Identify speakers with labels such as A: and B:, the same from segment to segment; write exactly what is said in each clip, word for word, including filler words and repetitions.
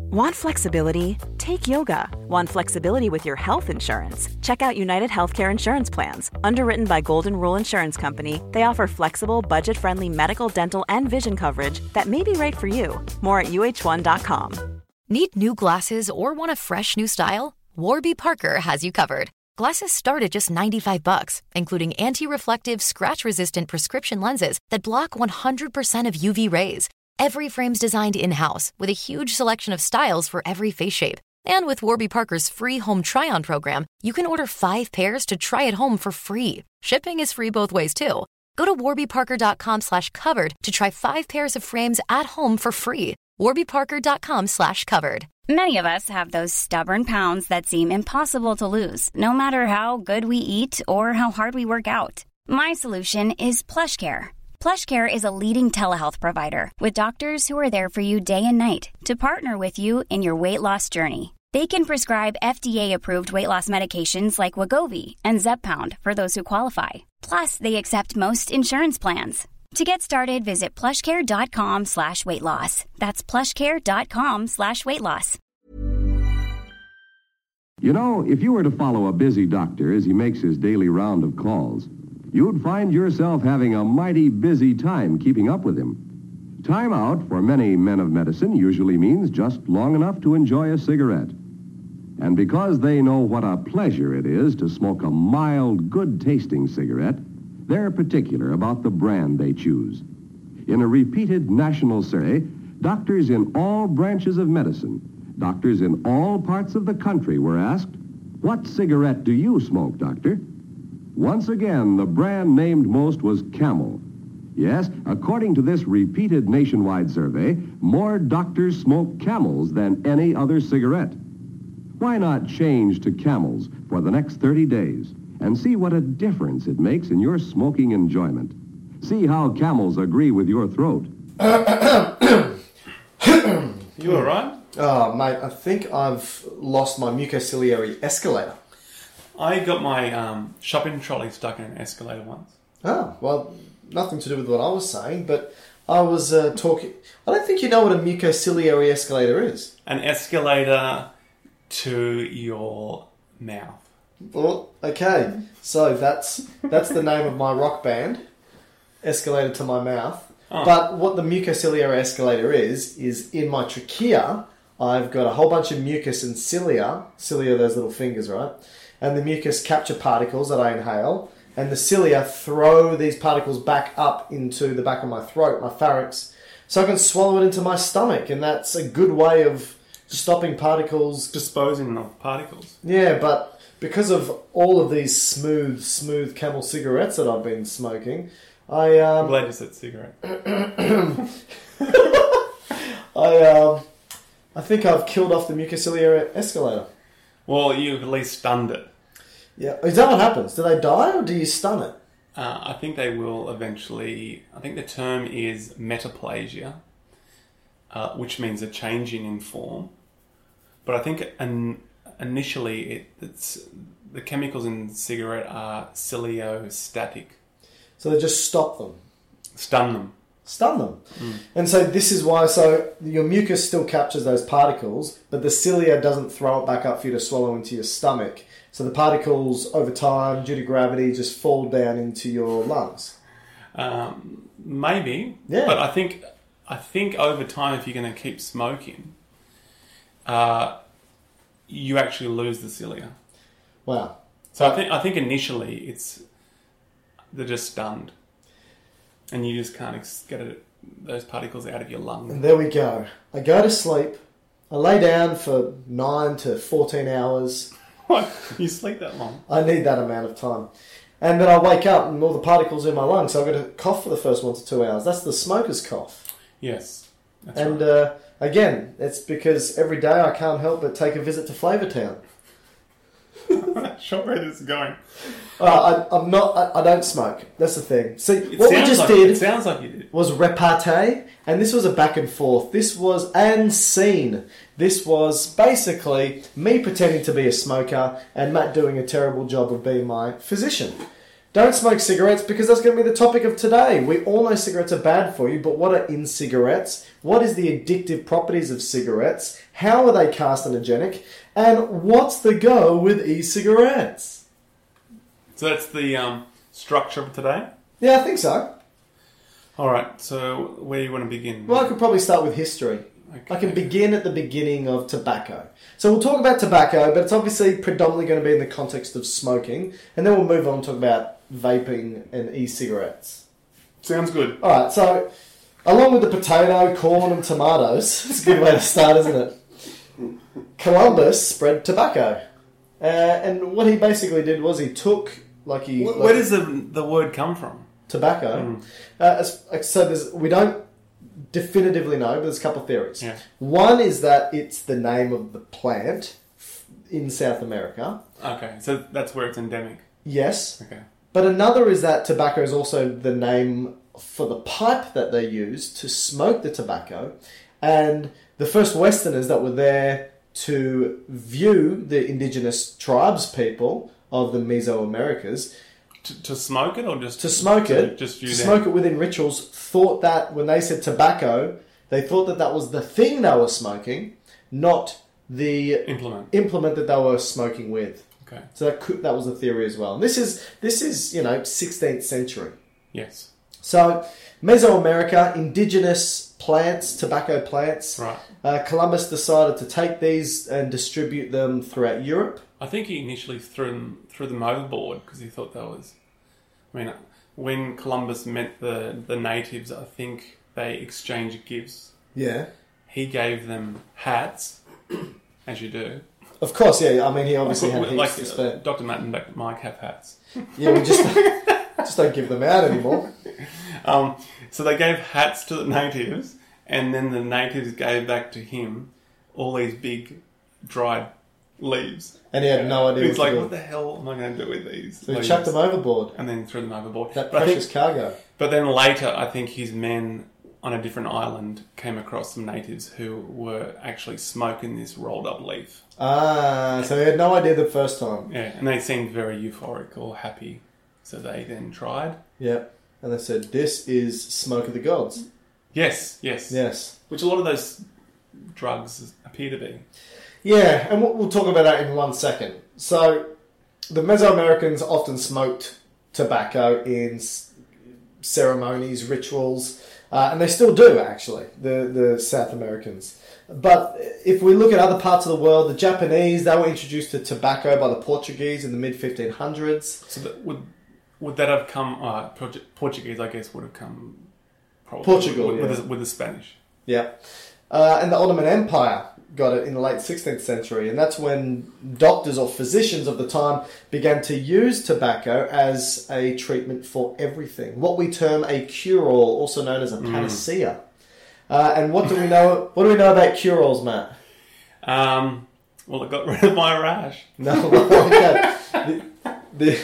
A: Want flexibility? Take yoga. Want flexibility with your health insurance? Check out United Healthcare Insurance Plans. Underwritten by Golden Rule Insurance Company, they offer flexible, budget-friendly medical, dental, and vision coverage that may be right for you. More at U H one dot com.
B: Need new glasses or want a fresh new style? Warby Parker has you covered. Glasses start at just ninety-five bucks, including anti-reflective, scratch-resistant prescription lenses that block one hundred percent of U V rays. Every frame's designed in-house with a huge selection of styles for every face shape. And with Warby Parker's free home try-on program, you can order five pairs to try at home for free. Shipping is free both ways, too. Go to warbyparker.com slash covered to try five pairs of frames at home for free. warbyparker.com slash covered.
C: Many of us have those stubborn pounds that seem impossible to lose, no matter how good we eat or how hard we work out. My solution is PlushCare. PlushCare is a leading telehealth provider with doctors who are there for you day and night to partner with you in your weight loss journey. They can prescribe F D A-approved weight loss medications like Wegovy and Zepbound for those who qualify. Plus, they accept most insurance plans. To get started, visit plushcare.com slash weight loss. That's plushcare.com slash weight loss.
D: You know, if you were to follow a busy doctor as he makes his daily round of calls, you'd find yourself having a mighty busy time keeping up with him. Time out for many men of medicine usually means just long enough to enjoy a cigarette. And because they know what a pleasure it is to smoke a mild, good-tasting cigarette, they're particular about the brand they choose. In a repeated national survey, doctors in all branches of medicine, doctors in all parts of the country were asked, "What cigarette do you smoke, doctor?" Once again, the brand named most was Camel. Yes, according to this repeated nationwide survey, more doctors smoke Camels than any other cigarette. Why not change to Camels for the next thirty days and see what a difference it makes in your smoking enjoyment? See how Camels agree with your throat.
E: You all right?
F: Oh, mate, I think I've lost my mucociliary escalator.
E: I got my um, shopping trolley stuck in an escalator once.
F: Oh, well, nothing to do with what I was saying, but I was uh, talking... I don't think you know what a mucociliary escalator is.
E: An escalator to your mouth.
F: Well, okay, so that's that's the name of my rock band, Escalator to My Mouth. Oh. But what the mucociliary escalator is, is in my trachea, I've got a whole bunch of mucus and cilia. Cilia are those little fingers, right? And the mucus capture particles that I inhale, and the cilia throw these particles back up into the back of my throat, my pharynx, so I can swallow it into my stomach, and that's a good way of stopping particles.
E: Disposing of particles.
F: Yeah, but because of all of these smooth, smooth Camel cigarettes that I've been smoking, I... Um,
E: I'm glad you said cigarette.
F: I, um, I think I've killed off the mucociliary escalator.
E: Well, you've at least stunned it.
F: Yeah. Is that what happens? Do they die or do you stun it?
E: Uh, I think they will eventually... I think the term is metaplasia, uh, which means a changing in form. But I think an, initially it, it's the chemicals in the cigarette are ciliostatic.
F: So they just stop them?
E: Stun them.
F: Stun them. Mm. And so this is why, so your mucus still captures those particles, but the cilia doesn't throw it back up for you to swallow into your stomach. So the particles, over time, due to gravity, just fall down into your lungs.
E: Um, maybe.
F: Yeah.
E: But I think, I think over time, if you're going to keep smoking, uh, you actually lose the cilia.
F: Wow.
E: So I think, I think initially it's, they're just stunned. And you just can't get it, those particles out of your lungs.
F: And there we go. I go to sleep. I lay down for nine to fourteen hours.
E: What? You sleep that long?
F: I need that amount of time. And then I wake up and all the particles in my lungs, so I've got to cough for the first one to two hours. That's the smoker's cough.
E: Yes. That's
F: and
E: right.
F: uh, again, it's because every day I can't help but take a visit to Flavortown.
E: Short rate is going.
F: Uh, I, I'm not. I, I don't smoke. That's the thing. See,
E: It
F: what we
E: sounds
F: just
E: like-
F: did
E: it sounds like you did.
F: was repartee, and this was a back and forth. This was and scene. This was basically me pretending to be a smoker and Matt doing a terrible job of being my physician. Don't smoke cigarettes because that's going to be the topic of today. We all know cigarettes are bad for you, but what are in cigarettes? What is the addictive properties of cigarettes? How are they carcinogenic? And what's the go with e-cigarettes?
E: So that's the um, structure of today?
F: Yeah, I think so.
E: All right, so where do you want to begin?
F: Well, I could probably start with history.
E: Okay.
F: I can begin at the beginning of tobacco. So we'll talk about tobacco, but it's obviously predominantly going to be in the context of smoking, and then we'll move on and talk about vaping and e-cigarettes.
E: Sounds good.
F: All right, so along with the potato, corn, and tomatoes, it's a good way to start, isn't it? Columbus spread tobacco, uh, and what he basically did was he took like he.
E: Where,
F: like,
E: where does the the word come from?
F: Tobacco.
E: Mm.
F: Uh, as- so there's we don't definitively know, but there's a couple of theories.
E: Yeah.
F: One is that it's the name of the plant in South America.
E: Okay, so that's where it's endemic.
F: Yes.
E: Okay.
F: But another is that tobacco is also the name for the pipe that they use to smoke the tobacco. And the first Westerners that were there to view the indigenous tribes people of the Mesoamericas
E: To, to smoke it or just
F: to smoke
E: to,
F: it,
E: Just
F: to
E: view
F: smoke
E: them?
F: it within rituals, thought that when they said tobacco, they thought that that was the thing they were smoking, not the
E: Implement.
F: implement that they were smoking with.
E: Okay.
F: So that could, that was a theory as well. And this is this is you know sixteenth century.
E: Yes.
F: So Mesoamerica, indigenous plants, tobacco plants.
E: Right.
F: Uh, Columbus decided to take these and distribute them throughout Europe.
E: I think he initially threw them threw them overboard because he thought that was. I mean, when Columbus met the the natives, I think they exchanged gifts.
F: Yeah.
E: He gave them hats, as you do.
F: Of course, yeah. I mean, he obviously had
E: like,
F: heaps
E: like
F: to spare.
E: uh, Doctor Matt and Mike have hats.
F: Yeah, we just just don't give them out anymore.
E: Um, so they gave hats to the natives, and then the natives gave back to him all these big dried leaves.
F: And he had no idea
E: He's
F: what
E: like,
F: to do.
E: what the hell am I going to do with these?
F: So he
E: leaves?
F: chucked them overboard.
E: And then threw them overboard.
F: That
E: But I
F: precious
E: think-
F: cargo.
E: But then later, I think his men on a different island came across some natives who were actually smoking this rolled up leaf.
F: Ah, so he had no idea the first time.
E: Yeah, and they seemed very euphoric or happy. So they then tried.
F: Yeah. And they said, this is smoke of the gods.
E: Yes, yes.
F: Yes.
E: Which a lot of those drugs appear to be.
F: Yeah, and we'll, we'll talk about that in one second. So, the Mesoamericans often smoked tobacco in s- ceremonies, rituals, uh, and they still do, actually, the, the South Americans. But if we look at other parts of the world, the Japanese, they were introduced to tobacco by the Portuguese in the mid fifteen hundreds.
E: So that would would that have come? Uh, Portu- Portuguese, I guess, would have come probably
F: Portugal,
E: with,
F: yeah.
E: with, the, with the Spanish.
F: Yeah. Uh, and the Ottoman Empire got it in the late sixteenth century, and that's when doctors or physicians of the time began to use tobacco as a treatment for everything. What we term a cure-all, also known as a panacea. Uh, and what do we know? What do we know about cure-alls, Matt?
E: Um, well, it got rid of my rash.
F: No, okay. the, the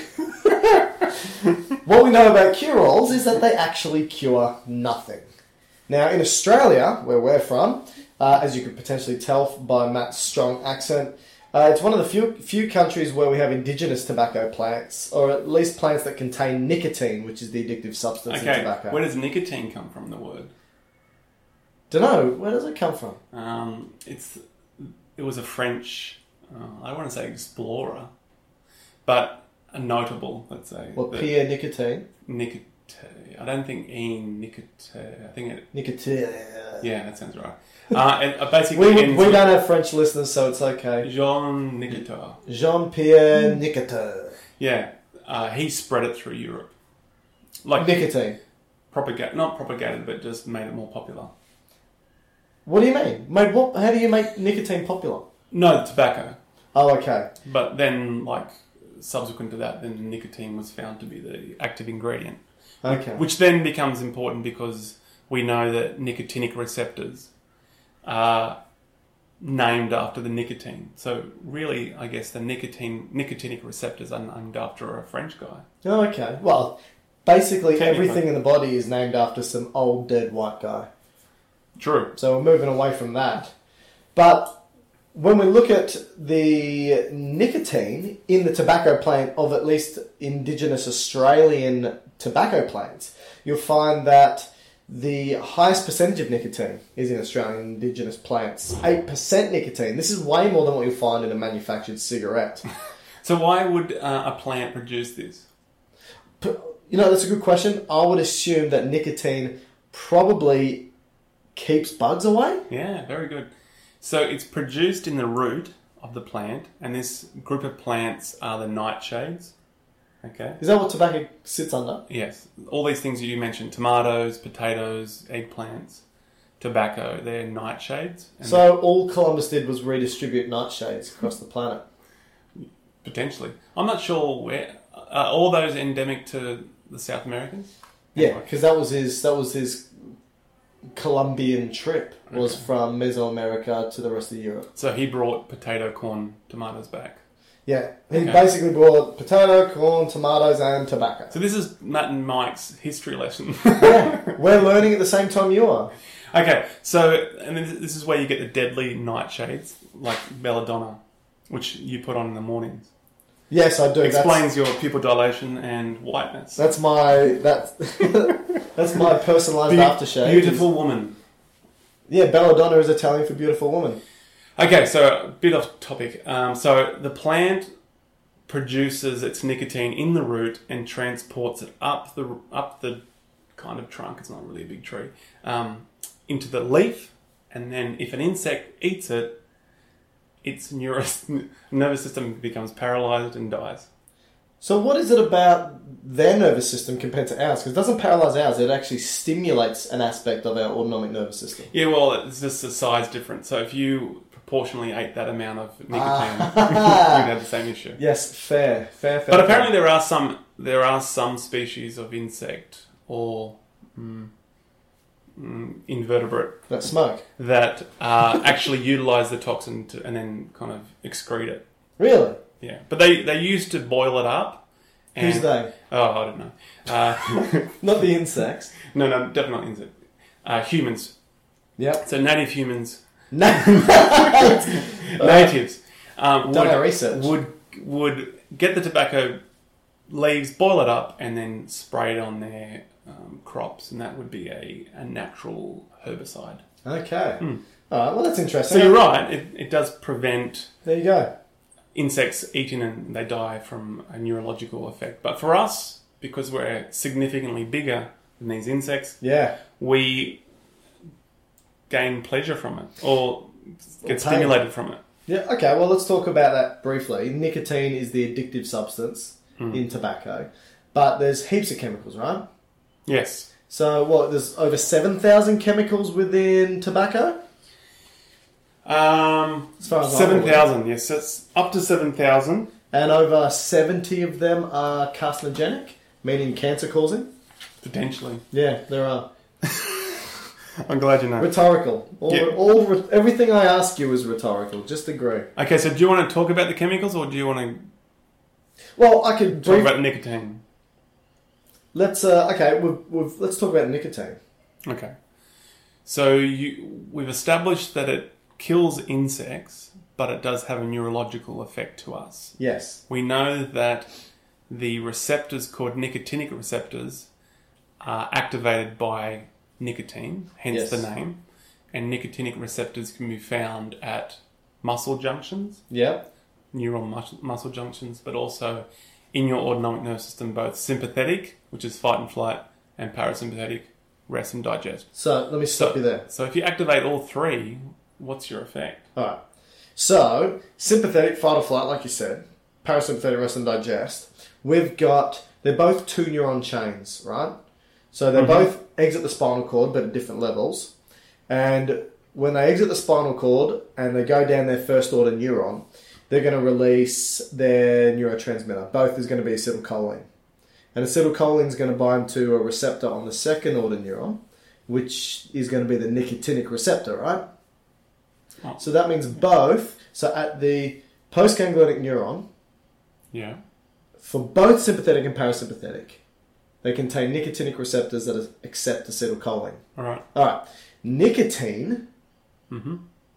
F: what we know about cure-alls is that they actually cure nothing. Now, in Australia, where we're from, uh, as you could potentially tell by Matt's strong accent, uh, it's one of the few few countries where we have indigenous tobacco plants, or at least plants that contain nicotine, which is the addictive substance in
E: Okay,
F: tobacco.
E: where does nicotine come from? The word.
F: Dunno, where does it come from?
E: Um, it's it was a French. Uh, I don't want to say explorer, but a notable. Let's say.
F: What,
E: that-
F: Pierre Nicotine?
E: Nicotine. I don't think Ian Nicotine. I think it.
F: Nicotine.
E: Yeah, that sounds right. Uh, and uh, basically,
F: We, we,
E: ends
F: we
E: with
F: don't have French listeners, so it's okay.
E: Jean Nicotine.
F: Jean-Pierre Nicotine.
E: Yeah, uh, he spread it through Europe, like
F: Nicotine.
E: propagate, not propagated, but just made it more popular.
F: What do you mean? Mate, what, how do you make nicotine popular?
E: No, tobacco.
F: Oh, okay.
E: But then, like, subsequent to that, then nicotine was found to be the active ingredient.
F: Okay.
E: Which then becomes important because we know that nicotinic receptors are named after the nicotine. So really, I guess the nicotine nicotinic receptors are named after a French guy.
F: Oh, okay. Well, basically
E: Technically.
F: everything in the body is named after some old dead white guy.
E: True.
F: So we're moving away from that. But when we look at the nicotine in the tobacco plant of at least indigenous Australian tobacco plants, you'll find that the highest percentage of nicotine is in Australian indigenous plants. eight percent nicotine. This is way more than what you'll find in a manufactured cigarette.
E: So why would uh, a plant produce this?
F: You know, that's a good question. I would assume that nicotine probably keeps bugs away.
E: Yeah, very good. So it's produced in the root of the plant, and this group of plants are the nightshades. Okay.
F: Is that what tobacco sits under?
E: Yes. All these things that you mentioned, tomatoes, potatoes, eggplants, tobacco, they're nightshades. And
F: so all Columbus did was redistribute nightshades across the planet?
E: Potentially. I'm not sure where... Are all those endemic to the South Americans?
F: Yeah, because that was his that was his Columbian trip, was okay. from Mesoamerica to the rest of Europe.
E: So he brought potato, corn, tomatoes back.
F: Yeah, he
E: okay.
F: basically brought potato, corn, tomatoes, and tobacco.
E: So this is Matt and Mike's history lesson.
F: Yeah, we're learning at the same time you are.
E: Okay, so and then this is where you get the deadly nightshades, like belladonna, which you put on in the mornings.
F: Yes, I do.
E: Explains
F: that's,
E: your pupil dilation and whiteness.
F: That's my that's that's my personalised
E: Be-
F: aftershave.
E: Beautiful woman.
F: Yeah, belladonna is Italian for beautiful woman.
E: Okay, so a bit off topic. Um, so the plant produces its nicotine in the root and transports it up the up the kind of trunk. It's not really a big tree. Um, into the leaf, and then if an insect eats it, its neuro- nervous system becomes paralysed and dies.
F: So what is it about their nervous system compared to ours? Because it doesn't paralyse ours, it actually stimulates an aspect of our autonomic nervous system.
E: Yeah, well, it's just a size difference. So if you proportionally ate that amount of nicotine,
F: ah.
E: you'd have the same issue.
F: Yes, fair, fair, fair.
E: But apparently fair. there are some there are some species of insect or... Mm, Mm, invertebrate
F: that smoke
E: that uh, actually utilise the toxin to, and then kind of excrete it.
F: Really?
E: Yeah, but they, they used to boil it up. And,
F: Who's they?
E: Oh, I don't know. Uh,
F: not the insects.
E: No, no, definitely not insects. Uh, humans.
F: Yep.
E: So native humans.
F: Natives.
E: Natives um,
F: Done
E: would,
F: our research.
E: would would get the tobacco leaves, boil it up, and then spray it on their Um, crops, and that would be a, a natural herbicide.
F: Okay.
E: Hmm.
F: All right, well, that's interesting.
E: So you're right, it, it does prevent
F: there you go.
E: insects eating and they die from a neurological effect. But for us, because we're significantly bigger than these insects,
F: yeah,
E: we gain pleasure from it or get
F: or
E: stimulated from it.
F: Yeah, okay, well, let's talk about that briefly. Nicotine is the addictive substance hmm. in tobacco, but there's heaps of chemicals, right?
E: Yes.
F: So, what, there's over seven thousand chemicals within tobacco?
E: Um,
F: as far as
E: seven thousand, yes. It's up to seven thousand.
F: And over seventy of them are carcinogenic, meaning cancer-causing?
E: Potentially.
F: Yeah, there are.
E: I'm glad you know.
F: Rhetorical. All,
E: yeah.
F: all, everything I ask you is rhetorical. Just agree.
E: Okay, so do you want to talk about the chemicals, or do you want to...
F: Well, I could...
E: Talk brief- about nicotine.
F: Let's uh, okay. We've, we've, let's talk about nicotine.
E: Okay, so you, we've established that it kills insects, but it does have a neurological effect to us.
F: Yes,
E: we know that the receptors called nicotinic receptors are activated by nicotine, hence
F: yes.
E: the name. And nicotinic receptors can be found at muscle junctions.
F: Yeah,
E: neural mus- muscle junctions, but also in your autonomic nervous system, both sympathetic, which is fight and flight, and parasympathetic, rest and digest.
F: So, let me stop
E: so,
F: you there.
E: So if you activate all three, what's your effect?
F: Alright. So, sympathetic, fight or flight, like you said, parasympathetic, rest and digest, we've got, they're both two neuron chains, right? So they mm-hmm. both exit the spinal cord, but at different levels. And when they exit the spinal cord and they go down their first order neuron, they're going to release their neurotransmitter. Both is going to be acetylcholine. And acetylcholine is going to bind to a receptor on the second order neuron, which is going to be the nicotinic receptor, right? Oh. So that means both. So at the postganglionic neuron,
E: yeah,
F: for both sympathetic and parasympathetic, they contain nicotinic receptors that accept acetylcholine.
E: All right.
F: All right. Nicotine
E: mm-hmm.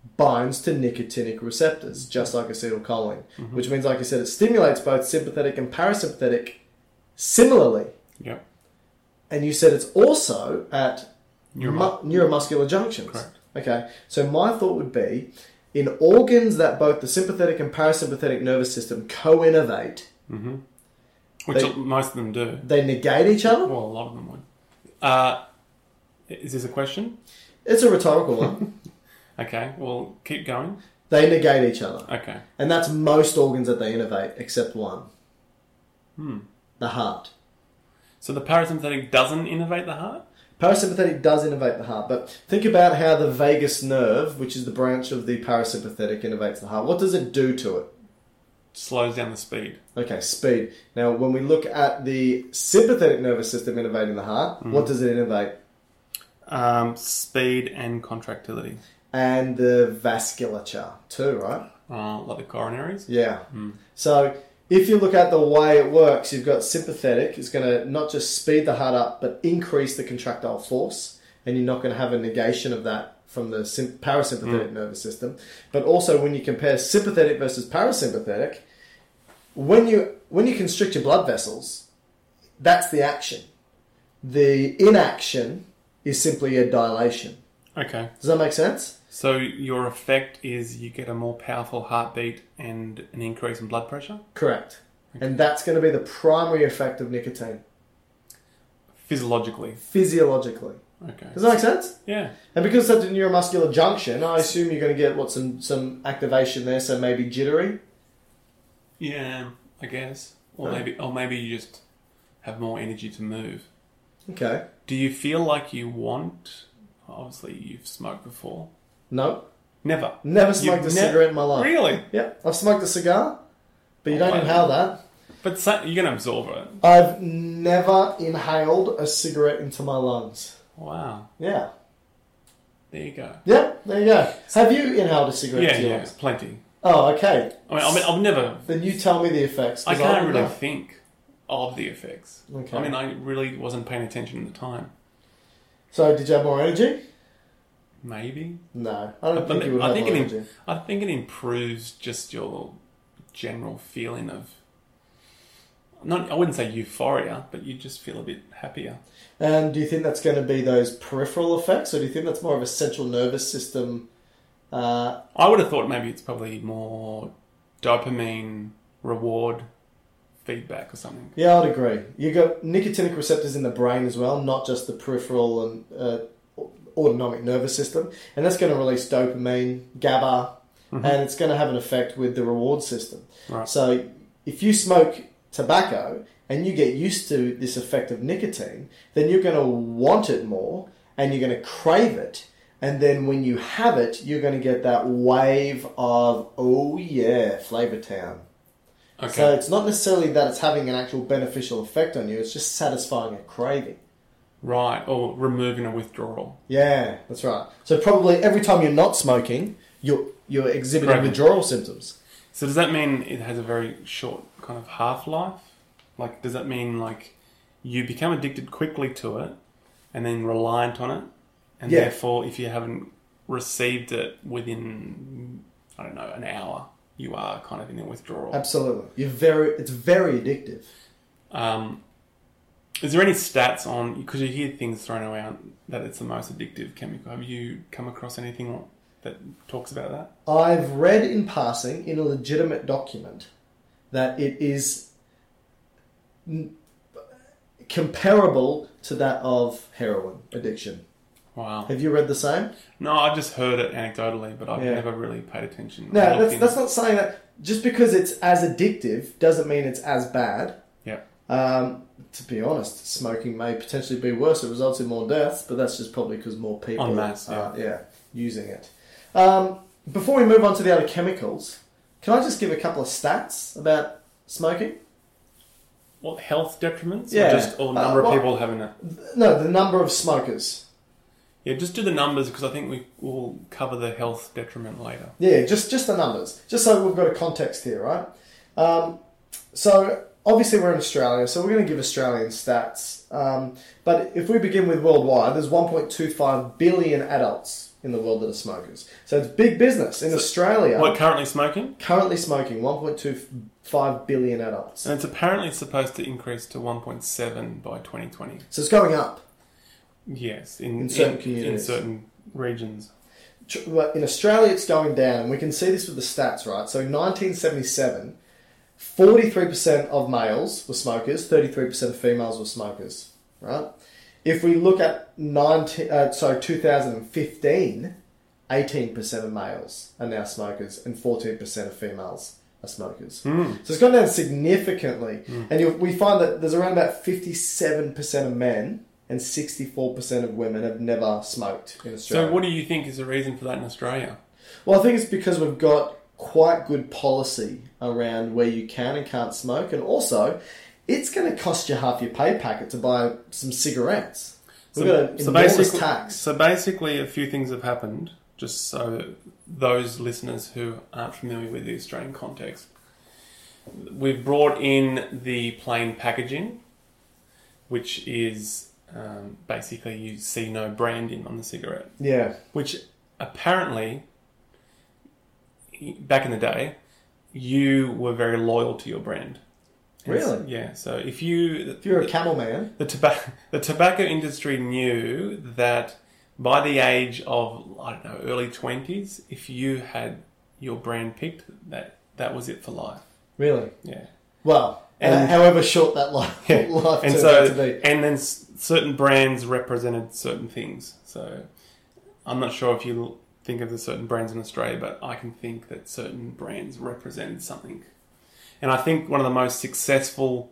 F: binds to nicotinic receptors, just like acetylcholine, mm-hmm. which means, like I said, it stimulates both sympathetic and parasympathetic similarly.
E: Yep.
F: And you said it's also at
E: Neuromu-
F: mu- neuromuscular junctions.
E: Correct.
F: Okay, so my thought would be, in organs that both the sympathetic and parasympathetic nervous system co-innovate,
E: mm-hmm. which
F: they,
E: most of them do.
F: They negate each other?
E: Well, a lot of them would. Uh, is this a question?
F: It's a rhetorical one.
E: Okay, well, keep going.
F: They negate each other.
E: Okay.
F: And that's most organs that they innovate, except one.
E: Hmm.
F: The heart.
E: So the parasympathetic doesn't innovate the heart?
F: Parasympathetic does innovate the heart, but think about how the vagus nerve, which is the branch of the parasympathetic, innovates the heart. What does it do to it?
E: Slows down the speed.
F: Okay, speed. Now, when we look at the sympathetic nervous system innovating the heart, mm. what does it innovate?
E: Um, speed and contractility.
F: And the vasculature too, right?
E: Uh, like the coronaries?
F: Yeah.
E: Mm.
F: So if you look at the way it works, you've got sympathetic. It's going to not just speed the heart up, but increase the contractile force. And you're not going to have a negation of that from the sim- parasympathetic mm. nervous system. But also when you compare sympathetic versus parasympathetic, when you when you constrict your blood vessels, that's the action. The inaction is simply a dilation.
E: Okay.
F: Does that make sense?
E: So your effect is you get a more powerful heartbeat and an increase in blood pressure?
F: Correct. Okay. And that's going to be the primary effect of nicotine.
E: Physiologically?
F: Physiologically.
E: Okay.
F: Does that make sense?
E: Yeah.
F: And because it's a neuromuscular junction, I assume you're going to get what some, some activation there, so maybe jittery?
E: Yeah, I guess. Or
F: Oh.
E: maybe or maybe you just have more energy to move.
F: Okay.
E: Do you feel like you want... Obviously, you've smoked before.
F: No.
E: Never.
F: Never smoked
E: You've
F: a
E: ne-
F: cigarette in my life.
E: Really?
F: Yeah. I've smoked a cigar, but you
E: Oh,
F: don't
E: wow.
F: inhale that.
E: But so, you're going to absorb it.
F: I've never inhaled a cigarette into my lungs.
E: Wow.
F: Yeah.
E: There you go.
F: Yeah, there you go. Have you inhaled a cigarette
E: Yeah,
F: into your
E: yeah,
F: lungs?
E: plenty.
F: Oh, okay.
E: I mean, I mean, I've never...
F: Then you tell me the effects. 'cause
E: I can't
F: don't
E: really
F: know.
E: think of the effects.
F: Okay.
E: I mean, I really wasn't paying attention at the time.
F: So, did you have more energy?
E: Maybe.
F: No, I don't
E: But
F: think you would
E: I
F: have
E: think
F: more
E: it
F: energy.
E: im- I think it improves just your general feeling of... Not, I wouldn't say euphoria, but you just feel a bit happier.
F: And do you think that's going to be those peripheral effects, or do you think that's more of a central nervous system? Uh,
E: I would have thought maybe it's probably more dopamine reward feedback or something.
F: yeah, I'd agree. You got nicotinic receptors in the brain as well, not just the peripheral and uh, autonomic nervous system, and that's going to release dopamine, GABA, mm-hmm. and it's going to have an effect with the reward system.
E: Right.
F: So, if you smoke tobacco and you get used to this effect of nicotine, then you're going to want it more and you're going to crave it. And then when you have it, you're going to get that wave of, oh yeah, Flavor Town.
E: Okay.
F: So it's not necessarily that it's having an actual beneficial effect on you, it's just satisfying a craving.
E: Right, or removing a withdrawal.
F: Yeah, that's right. So probably every time you're not smoking, you're, you're exhibiting
E: Correct.
F: withdrawal symptoms.
E: So does that mean it has a very short kind of half-life? Like, does that mean, like, you become addicted quickly to it and then reliant on it? And
F: Yeah.
E: therefore, if you haven't received it within, I don't know, an hour, you are kind of in a withdrawal.
F: Absolutely. You're very. It's very addictive.
E: Um, is there any stats on, because you hear things thrown around that it's the most addictive chemical. Have you come across anything that talks about that?
F: I've read in passing in a legitimate document that it is n- comparable to that of heroin addiction.
E: Wow.
F: Have you read the same?
E: No, I've just heard it anecdotally, but I've
F: Yeah.
E: never really paid attention.
F: No,
E: I looked
F: that's,
E: in-
F: that's not saying that just because it's as addictive doesn't mean it's as bad.
E: Yeah.
F: Um, to be honest, smoking may potentially be worse. It results in more deaths, but that's just probably because more people
E: En masse,
F: are
E: yeah.
F: yeah, using it. Um, before we move on to the other chemicals, can I just give a couple of stats about smoking?
E: What, health detriments?
F: Yeah.
E: Or just or number
F: Uh, well-
E: of people having it?
F: No, the number of smokers.
E: Yeah, just do the numbers because I think we will cover the health detriment later.
F: Yeah, just just the numbers. Just so we've got a context here, right? Um, so obviously we're in Australia, so we're going to give Australian stats. Um, but if we begin with worldwide, there's one point two five billion adults in the world that are smokers. So it's big business. In
E: so
F: Australia...
E: What, currently smoking?
F: Currently smoking, one point two five billion adults.
E: And it's apparently supposed to increase to one point seven by twenty twenty.
F: So it's going up.
E: Yes, in,
F: in certain
E: in,
F: communities.
E: In certain regions.
F: In Australia, it's going down, and we can see this with the stats, right? So in nineteen seventy-seven, forty-three percent of males were smokers, thirty-three percent of females were smokers, right? If we look at nineteen, uh, sorry, two thousand fifteen, eighteen percent of males are now smokers, and fourteen percent of females are smokers.
E: Mm.
F: So it's gone down significantly,
E: Mm.
F: and you, we find that there's around about fifty-seven percent of men and sixty-four percent of women have never smoked in Australia.
E: So what do you think is the reason for that in Australia?
F: Well, I think it's because we've got quite good policy around where you can and can't smoke, and also it's going to cost you half your pay packet to buy some cigarettes. We've got an
E: so
F: enormous
E: basically,
F: tax.
E: So basically a few things have happened, just so those listeners who aren't familiar with the Australian context. We've brought in the plain packaging, which is... Um, basically, you see no branding on the cigarette.
F: Yeah.
E: Which apparently, back in the day, you were very loyal to your brand. And
F: Really?
E: So, yeah. So if you...
F: If you're a camel man.
E: The, toba- the tobacco industry knew that by the age of, I don't know, early twenties, if you had your brand picked, that, that was it for life.
F: Really?
E: Yeah.
F: Well,
E: And-
F: uh, however short that life,
E: Yeah.
F: life
E: and
F: turned
E: so,
F: out to be.
E: And then s- certain brands represented certain things. So I'm not sure if you think of the certain brands in Australia, but I can think that certain brands represented something. And I think one of the most successful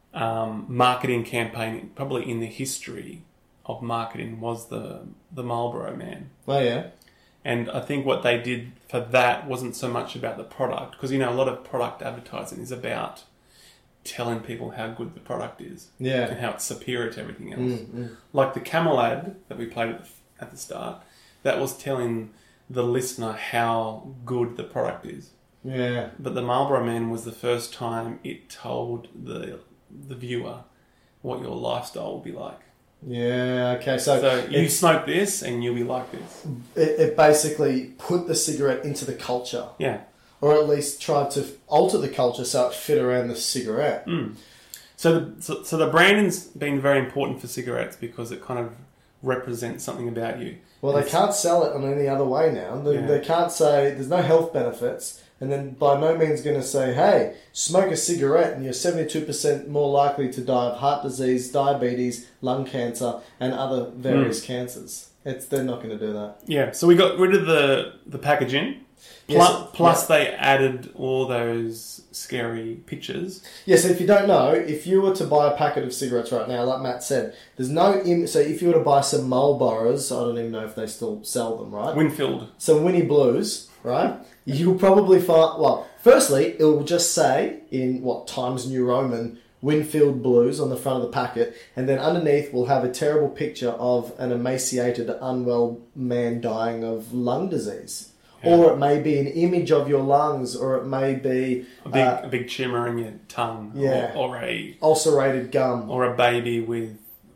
E: um, marketing campaign probably in the history of marketing was the the Marlboro Man.
F: Oh, yeah.
E: And I think what they did for that wasn't so much about the product, because, you know, a lot of product advertising is about telling people how good the product is.
F: Yeah.
E: And how it's superior to everything else.
F: Mm, mm.
E: Like the Camel ad that we played at the, at the start, that was telling the listener how good the product is.
F: Yeah.
E: But the Marlboro Man was the first time it told the the viewer what your lifestyle will be like.
F: Yeah, okay. So,
E: So you
F: it's-
E: smoke this and you'll be like this.
F: it, it basically put the cigarette into the culture.
E: Yeah.
F: Or at least tried to alter the culture so it fit around the cigarette.
E: Mm. So, the, so, so the branding's been very important for cigarettes because it kind of represents something about you.
F: Well, they
E: It's-
F: can't sell it on any other way now. They,
E: Yeah.
F: they can't say there's no health benefits, and then by no means going to say, hey, smoke a cigarette and you're seventy-two percent more likely to die of heart disease, diabetes, lung cancer, and other various
E: Mm.
F: cancers. It's They're not going to do that.
E: Yeah, so we got rid of the, the packaging. Plus,
F: Yes,
E: plus
F: yeah.
E: they added all those scary pictures.
F: Yeah, so if you don't know, if you were to buy a packet of cigarettes right now, like Matt said, there's no... Im- so if you were to buy some Marlboros, I don't even know if they still sell them, right?
E: Winfield.
F: Some Winnie Blues, right? You'll probably find... Well, firstly, it will just say in, what, Times New Roman, Winfield Blues on the front of the packet, and then underneath we'll have a terrible picture of an emaciated, unwell man dying of lung disease.
E: Yeah.
F: Or it may be an image of your lungs, or it may be
E: A big,
F: uh,
E: a big tumor in your tongue.
F: Yeah.
E: Or, or a
F: ulcerated gum.
E: or a baby with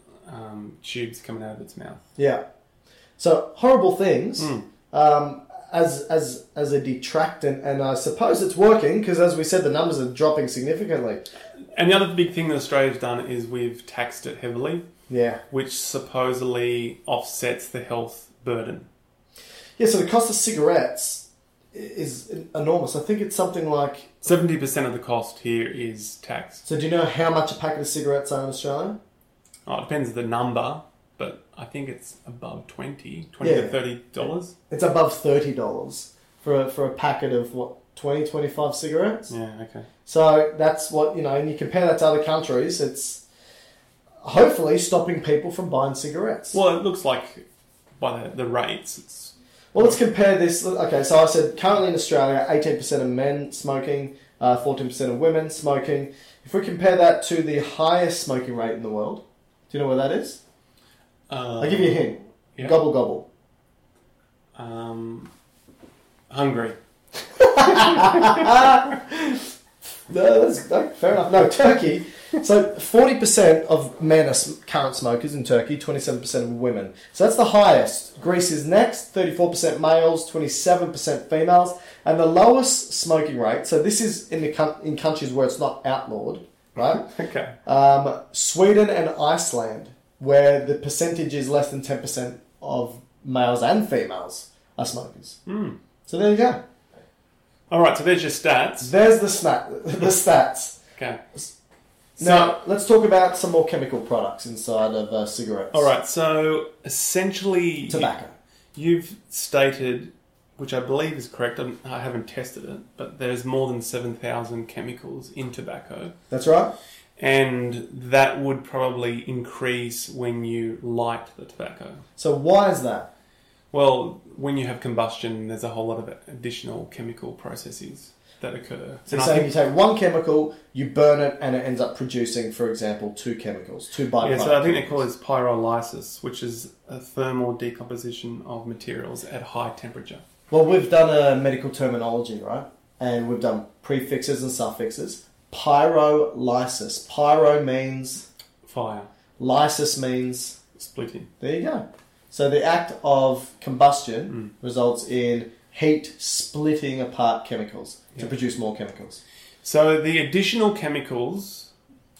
E: um, tubes coming out of its mouth.
F: Yeah. So horrible things.
E: Mm.
F: Um, as as as a detractant, and I suppose it's working because, as we said, the numbers are dropping significantly.
E: And the other big thing that Australia's done is we've taxed it heavily,
F: Yeah.
E: which supposedly offsets the health burden.
F: Yeah. So the cost of cigarettes i- is enormous. I think it's something like.
E: seventy percent of the cost here is taxed.
F: So do you know how much a packet of cigarettes are in Australia?
E: Oh, it depends on the number, but I think it's above twenty, twenty
F: Yeah.
E: to thirty dollars.
F: It's above thirty dollars for a, for a packet of what twenty, twenty-five cigarettes.
E: Yeah, okay.
F: So that's what, you know, and you compare that to other countries, it's hopefully stopping people from buying cigarettes.
E: Well, it looks like by the, the rates, it's
F: Well, let's compare this. Okay, so I said currently in Australia, eighteen percent of men smoking, uh, fourteen percent of women smoking. If we compare that to the highest smoking rate in the world, do you know where that is?
E: Uh,
F: I'll give you a hint.
E: yeah.
F: Gobble gobble.
E: Um, Hungary.
F: No, that's, no, fair enough. No, Turkey. So forty percent of men are current smokers in Turkey, twenty-seven percent of women. So that's the highest. Greece is next, thirty-four percent males, twenty-seven percent females. And the lowest smoking rate, so this is in the in countries where it's not outlawed, right?
E: Okay.
F: Um, Sweden and Iceland, where the percentage is less than ten percent of males and females are smokers.
E: Mm.
F: So there you go.
E: All right, so there's your stats.
F: There's the smat, the stats.
E: Okay.
F: Now, let's talk about some more chemical products inside of uh, cigarettes.
E: All right, so essentially...
F: Tobacco.
E: You, you've stated, which I believe is correct, I'm, I haven't tested it, but there's more than seven thousand chemicals in tobacco.
F: That's right.
E: And that would probably increase when you light the tobacco.
F: So why is that?
E: Well, when you have combustion, there's a whole lot of additional chemical processes that occur.
F: So
E: and
F: saying
E: think,
F: you take one chemical, you burn it, and it ends up producing, for example, two chemicals, two byproducts.
E: Yeah, so I think they call it pyrolysis, which is a thermal decomposition of materials at high temperature.
F: Well, we've done a medical terminology, right? And we've done prefixes and suffixes. Pyrolysis. Pyro means...
E: Fire.
F: Lysis means...
E: Splitting.
F: There you go. So the act of combustion mm. results in heat splitting apart chemicals to
E: yeah.
F: produce more chemicals.
E: So the additional chemicals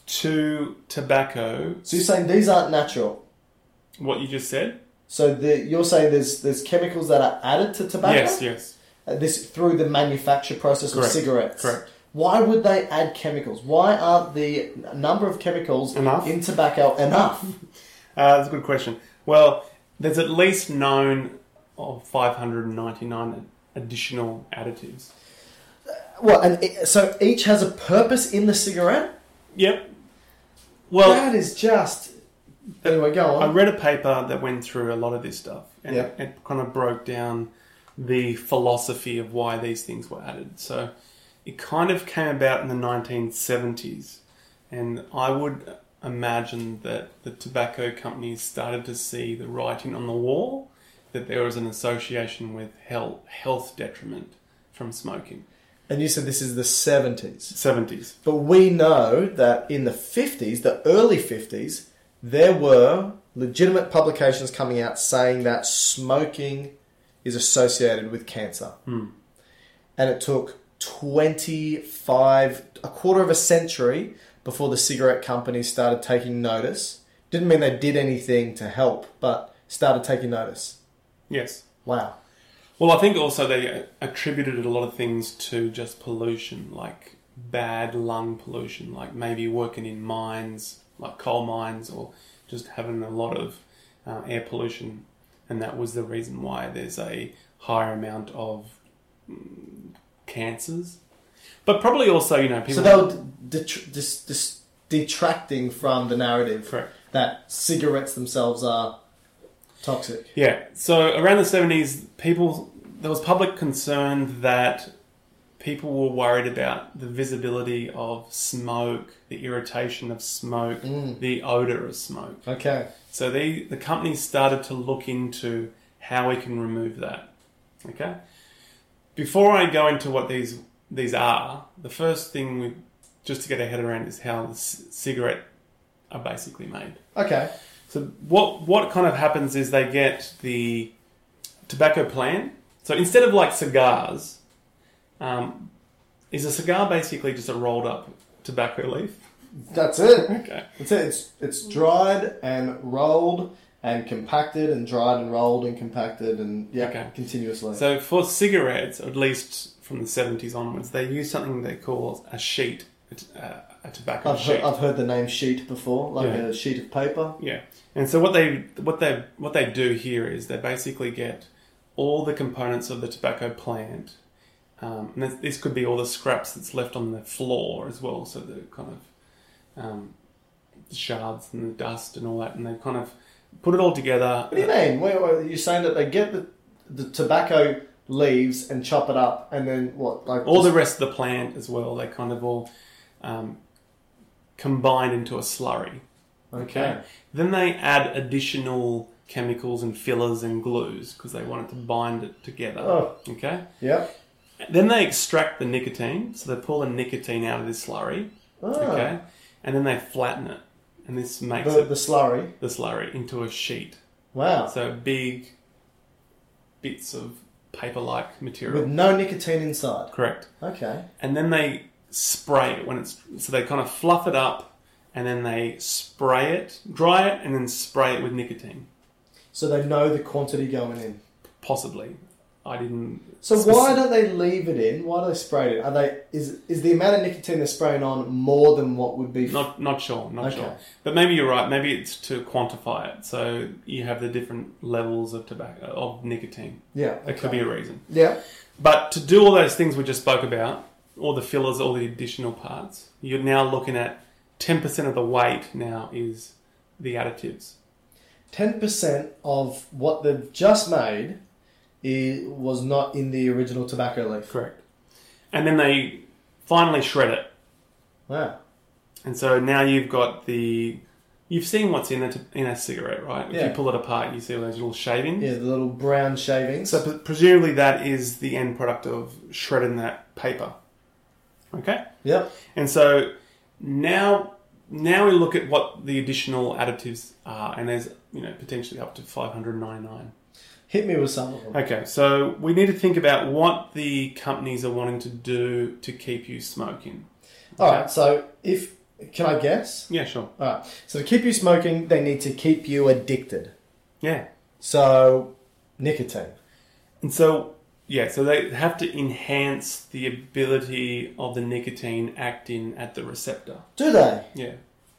E: to tobacco...
F: So you're saying these aren't natural?
E: What you just said?
F: So the, you're saying there's there's chemicals that are added to tobacco?
E: Yes, yes.
F: Uh, this through the manufacture process
E: Correct.
F: of cigarettes?
E: Correct.
F: Why would they add chemicals? Why aren't the number of chemicals
E: enough?
F: in tobacco enough?
E: uh, that's a good question. Well... There's at least known of five hundred ninety-nine additional additives.
F: Well, and it, so each has a purpose in the cigarette?
E: Yep. Well,
F: that is just... Anyway, go on.
E: I read a paper that went through a lot of this stuff, and
F: yep.
E: it, it kind of broke down the philosophy of why these things were added. So it kind of came about in the nineteen seventies, and I would... imagine that the tobacco companies started to see the writing on the wall that there was an association with health, health detriment from smoking.
F: And you said this is the seventies.
E: seventies.
F: But we know that in the fifties, the early fifties, there were legitimate publications coming out saying that smoking is associated with cancer.
E: Hmm.
F: And it took twenty-five, a quarter of a century before the cigarette companies started taking notice. Didn't mean they did anything to help, but started taking notice.
E: Yes.
F: Wow.
E: Well, I think also they attributed a lot of things to just pollution, like bad lung pollution, like maybe working in mines, like coal mines, or just having a lot of uh, air pollution. And that was the reason why there's a higher amount of mm, cancers. But probably also, you know, people...
F: So they were det- dis- dis- detracting from the narrative
E: Correct.
F: that cigarettes themselves are toxic.
E: Yeah. So around the seventies, people... There was public concern that people were worried about the visibility of smoke, the irritation of smoke,
F: mm.
E: the odour of smoke.
F: Okay.
E: So they, the companies started to look into how we can remove that. Okay? Before I go into what these... these are, the first thing we just to get our head around is how the c- cigarette are basically made.
F: Okay.
E: So what what kind of happens is they get the tobacco plant. So instead of like cigars, um, is a cigar basically just a rolled up tobacco leaf?
F: That's it.
E: Okay.
F: That's it. It's, it's dried and rolled and compacted and dried and rolled and compacted and yeah,
E: okay.
F: continuously.
E: So for cigarettes, at least from the seventies onwards, they use something they call a sheet, a, a tobacco
F: I've
E: sheet.
F: heard, I've heard the name sheet before, like
E: Yeah.
F: a sheet of paper.
E: Yeah, and so what they what they what they do here is they basically get all the components of the tobacco plant, um, and this, this could be all the scraps that's left on the floor as well. So the kind of um, the shards and the dust and all that, and they kind of put it all together.
F: What do you mean? Wait, wait, you're saying that they get the the tobacco leaves and chop it up, and then what? Like
E: all the rest of the plant as well. They kind of all um, combine into a slurry.
F: Okay.
E: Okay. Then they add additional chemicals and fillers and glues because they want it to bind it together.
F: Oh.
E: Okay.
F: Yep.
E: Then they extract the nicotine, so they pull the nicotine out of this slurry,
F: Oh.
E: okay, and then they flatten it, and this makes
F: The,
E: it,
F: the slurry.
E: the slurry into a sheet.
F: Wow.
E: So big bits of paper-like material.
F: With no nicotine inside.
E: Correct.
F: Okay.
E: And then they spray it when it's so they kind of fluff it up, and then they spray it, dry it, and then spray it with nicotine.
F: So they know the quantity going in.
E: Possibly, I didn't.
F: So
E: speci-
F: why don't they leave it in? Why do they spray it in? Are they is is the amount of nicotine they're spraying on more than what would be? F-
E: Not not sure, not
F: Okay.
E: sure. But maybe you're right. Maybe it's to quantify it, so you have the different levels of tobacco of nicotine.
F: yeah.
E: That could be a reason.
F: Yeah.
E: But to do all those things we just spoke about, all the fillers, all the additional parts, you're now looking at ten percent of the weight now is the additives.
F: Ten percent of what they've just made is, was not in the original tobacco leaf.
E: Correct. And then they finally shred it.
F: Wow.
E: And so now you've got the... You've seen what's in a, in a cigarette, right? If
F: Yeah.
E: you pull it apart, you see all those little shavings.
F: Yeah, the little brown shavings.
E: So pre- presumably that is the end product of shredding that paper. Okay?
F: Yep.
E: And so now now we look at what the additional additives are, and there's, you know, potentially up to five hundred ninety-nine.
F: Hit me with some of them.
E: Okay, so we need to think about what the companies are wanting to do to keep you smoking.
F: All right. So if can I guess?
E: Yeah, sure.
F: All right. So to keep you smoking, they need to keep you addicted.
E: Yeah.
F: So nicotine.
E: And so, yeah, so they have to enhance the ability of the nicotine acting at the receptor.
F: Do they?
E: Yeah.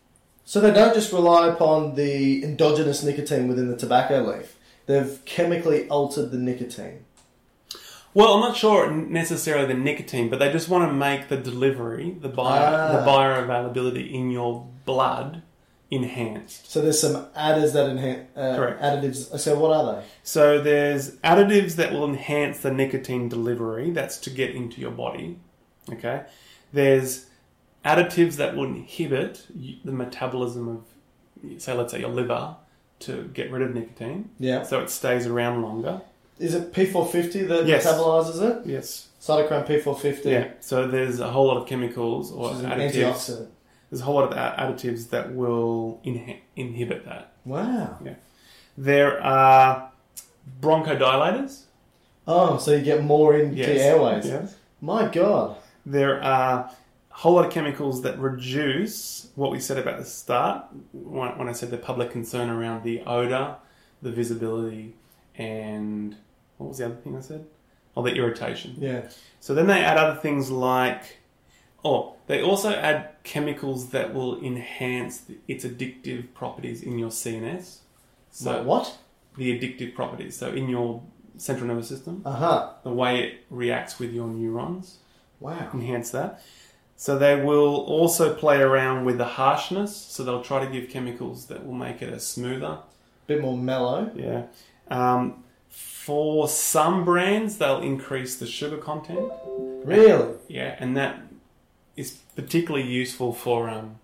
F: So they don't just rely upon the endogenous nicotine within the tobacco leaf. They've chemically altered the nicotine.
E: Well, I'm not sure necessarily the nicotine, but they just want to make the delivery, the bio,
F: Ah.
E: the bioavailability in your blood enhanced.
F: So there's some adders that enhance uh,
E: Correct.
F: additives. So what are they?
E: So there's additives that will enhance the nicotine delivery. That's to get into your body. Okay. There's additives that will inhibit y- the metabolism of, say, let's say your liver to get rid of nicotine.
F: Yeah.
E: So it stays around longer.
F: Is it P four fifty that
E: Yes.
F: metabolizes it?
E: Yes.
F: Cytochrome P four fifty.
E: Yeah. So there's a whole lot of chemicals or
F: Which is an
E: additives.
F: antioxidant.
E: There's a whole lot of a- additives that will inhi- inhibit that.
F: Wow.
E: Yeah. There are bronchodilators.
F: Oh, so you get more into
E: Yes.
F: the airways.
E: Yes.
F: My God.
E: There are a whole lot of chemicals that reduce what we said about the start when when I said the public concern around the odour, the visibility, and what was the other thing I said? Oh, the irritation.
F: Yeah.
E: So then they add other things like, oh, they also add chemicals that will enhance the, its addictive properties in your C N S. So
F: Like what?
E: the addictive properties. So in your central nervous system,
F: Uh huh.
E: the way it reacts with your neurons,
F: Wow.
E: enhance that. So they will also play around with the harshness. So they'll try to give chemicals that will make it a smoother.
F: Bit more mellow.
E: Yeah. Um, for some brands, they'll increase the sugar content.
F: Really?
E: Yeah, and that is particularly useful for um,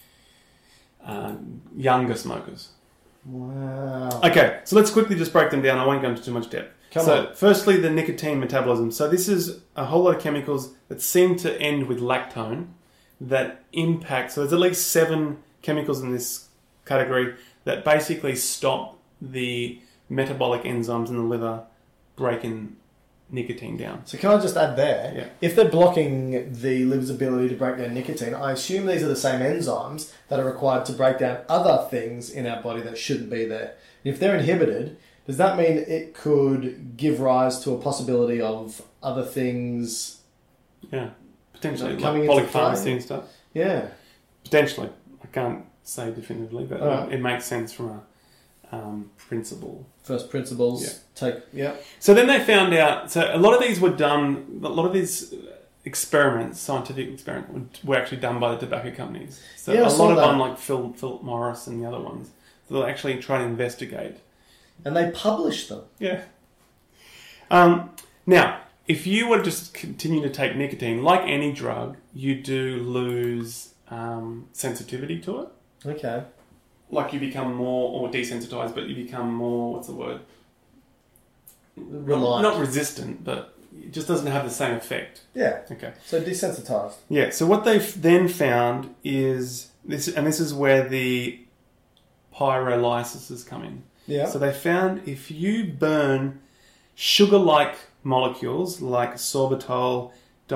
E: um, younger smokers.
F: Wow.
E: Okay, so let's quickly just break them down. I won't go into too much depth.
F: Come
E: so,
F: on.
E: firstly, the nicotine metabolism. So this is a whole lot of chemicals that seem to end with lactone that impact. So there's at least seven chemicals in this category that basically stop the metabolic enzymes in the liver breaking nicotine down.
F: So can I just add there?
E: Yeah.
F: If they're blocking the liver's ability to break down nicotine, I assume these are the same enzymes that are required to break down other things in our body that shouldn't be there. If they're inhibited, does that mean it could give rise to a possibility of other things?
E: Yeah, potentially
F: Coming
E: like
F: into
E: polypharmacy
F: play?
E: and stuff.
F: Yeah.
E: Potentially, I can't say definitively, but
F: Alright.
E: it makes sense from a um, principle.
F: First principles.
E: Yeah.
F: Take. Yeah.
E: So then they found out. So a lot of these were done. A lot of these experiments, scientific experiments, were actually done by the tobacco companies. So
F: Yeah, I
E: a
F: saw
E: lot of
F: that.
E: them, like Phil, Philip Morris and the other ones, so they'll actually try to investigate.
F: And they publish them.
E: Yeah. Um, now, if you were to just continue to take nicotine, like any drug, you do lose um, sensitivity to it.
F: Okay.
E: Like you become more, or desensitized, but you become more, what's the word?
F: Reliant.
E: Not, not resistant, but it just doesn't have the same effect.
F: Yeah.
E: Okay.
F: So desensitized.
E: Yeah. So what they've then found is this, and this is where the pyrolysis has come in.
F: Yeah.
E: So they found if you burn sugar-like molecules like sorbitol,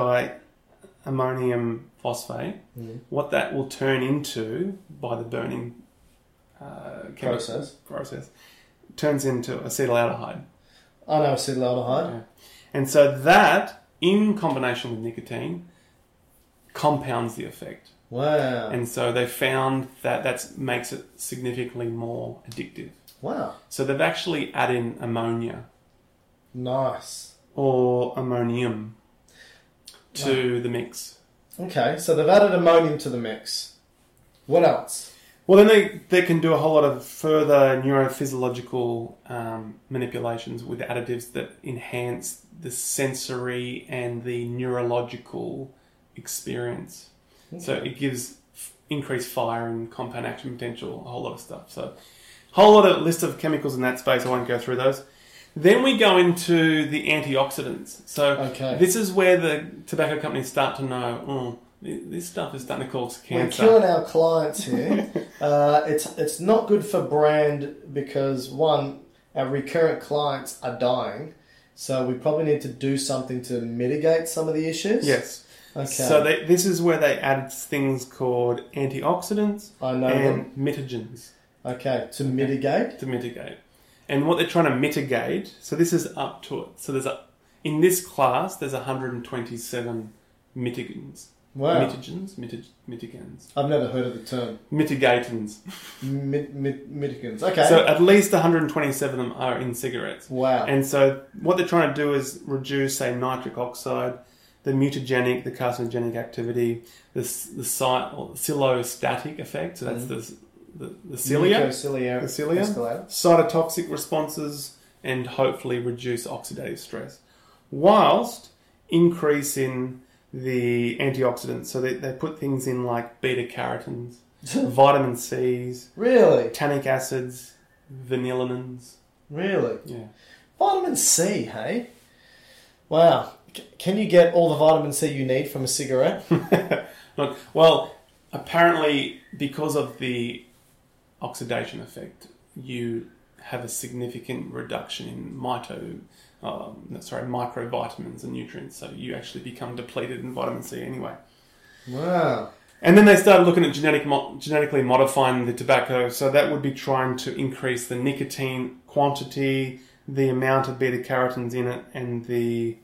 E: diammonium phosphate, mm. what that will turn into by the burning uh,
F: process
E: process turns into acetaldehyde.
F: I know acetaldehyde.
E: Yeah. And so that, in combination with nicotine, compounds the effect.
F: Wow.
E: And so they found that that makes it significantly more addictive.
F: Wow.
E: So they've actually added in ammonia.
F: Nice.
E: Or ammonium to wow. the mix.
F: Okay, so they've added ammonium to the mix. What else?
E: Well, then they, they can do a whole lot of further neurophysiological um, manipulations with additives that enhance the sensory and the neurological experience. Okay. So it gives increased fire and compound action potential, a whole lot of stuff. So a whole lot of list of chemicals in that space. I won't go through those. Then we go into the antioxidants. So okay. this is where the tobacco companies start to know, oh, this stuff is starting to cause cancer.
F: We're killing our clients here. uh, it's it's not good for brand because, one, our recurrent clients are dying. So we probably need to do something to mitigate some of the issues.
E: Yes.
F: Okay.
E: So they, this is where they add things called antioxidants
F: I know
E: and
F: them.
E: mitogens.
F: Okay, to mitigate?
E: To mitigate. And what they're trying to mitigate, so this is up to it. So there's a, in this class, there's one hundred twenty-seven mitigants.
F: Wow.
E: Mitigens? Mitig, mitigans.
F: I've never heard of the term.
E: Mitigatants.
F: Mit, mit, mitigants, okay.
E: So at least one hundred twenty-seven of them are in cigarettes.
F: Wow.
E: And so what they're trying to do is reduce, say, nitric oxide, the mutagenic, the carcinogenic activity, the, the cilistatic effect, so that's mm. the... The, the cilia,
F: Mucociliar
E: the cilia,
F: escalator.
E: cytotoxic responses, and hopefully reduce oxidative stress, whilst increasing the antioxidants. So they, they put things in like beta carotens, vitamin C's,
F: really,
E: tannic acids, vanillinins.
F: Really,
E: yeah.
F: Vitamin C, hey? Wow. C- can you get all the vitamin C you need from a cigarette?
E: Not, well, apparently because of the oxidation effect, you have a significant reduction in mito, um, sorry, microvitamins and nutrients. So you actually become depleted in vitamin C anyway.
F: Wow.
E: And then they started looking at genetic, mo- genetically modifying the tobacco. So that would be trying to increase the nicotine quantity, the amount of beta carotenes in it, and the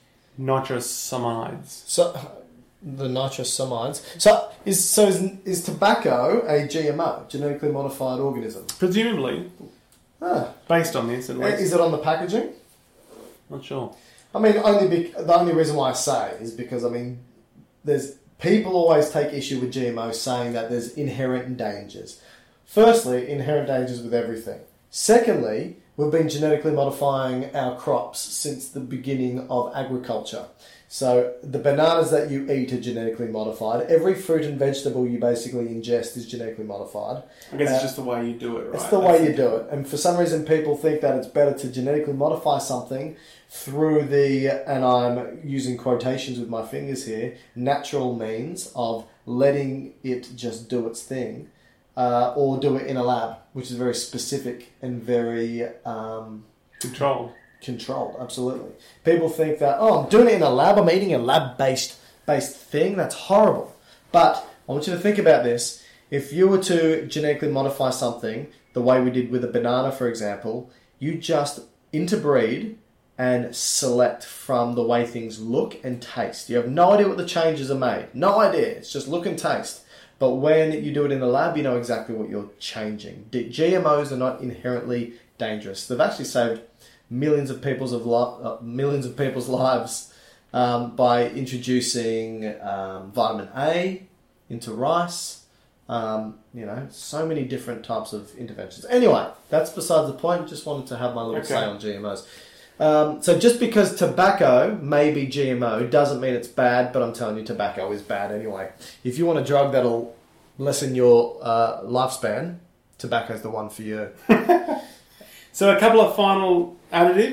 E: nitrosamines.
F: So the nitrosamines. So is so is, is tobacco a G M O, genetically modified organism?
E: Presumably.
F: Ah.
E: Based on this, at least.
F: Is it on the packaging?
E: Not sure.
F: I mean, only be, the only reason why I say is because, I mean, there's people always take issue with G M O saying that there's inherent dangers. Firstly, inherent dangers with everything. Secondly, we've been genetically modifying our crops since the beginning of agriculture. So the bananas that you eat are genetically modified. Every fruit and vegetable you basically ingest is genetically modified.
E: I guess
F: uh,
E: it's just the way you do it, right?
F: It's the
E: That's
F: way you do it. And for some reason people think that it's better to genetically modify something through the, and I'm using quotations with my fingers here, natural means of letting it just do its thing, uh, or do it in a lab, which is very specific and very... Um,
E: Controlled.
F: Controlled, absolutely. People think that, oh, I'm doing it in a lab, I'm eating a lab-based based thing, that's horrible. But I want you to think about this. If you were to genetically modify something, the way we did with a banana, for example, you just interbreed and select from the way things look and taste. You have no idea what the changes are made. No idea. It's just look and taste. But when you do it in the lab, you know exactly what you're changing. G M Os are not inherently dangerous. They've actually saved millions of people's of li- uh, millions of people's lives um, by introducing um, vitamin A into rice. Um, you know, so many different types of interventions. Anyway, that's besides the point. Just wanted to have my little
E: okay.
F: say on G M Os. Um, so just because tobacco may be G M O doesn't mean it's bad, but I'm telling you, tobacco is bad anyway. If you want a drug that'll lessen your uh, lifespan, tobacco's the one for you.
E: So a couple of final additives.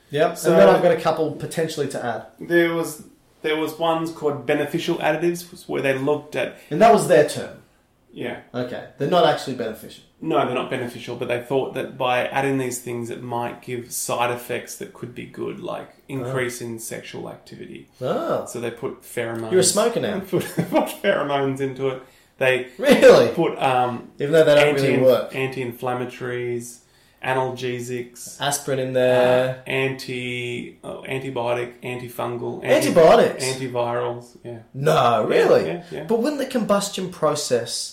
F: Yep.
E: So
F: and then I've got a couple potentially to add.
E: There was there was ones called beneficial additives where they looked at...
F: And that was their term.
E: Yeah.
F: Okay. They're not actually beneficial.
E: No, they're not beneficial, but they thought that by adding these things, it might give side effects that could be good, like increase oh. in sexual activity.
F: Oh.
E: So they put pheromones...
F: You're a smoker now.
E: Put, put pheromones into it. They
F: really
E: put... Um,
F: Even though they don't anti- really work.
E: Anti-inflammatories, analgesics...
F: Aspirin in there.
E: Uh, anti, oh, antibiotic, antifungal...
F: Anti- Antibiotics?
E: Antivirals, yeah.
F: No, really?
E: Yeah, yeah, yeah.
F: But wouldn't the combustion process...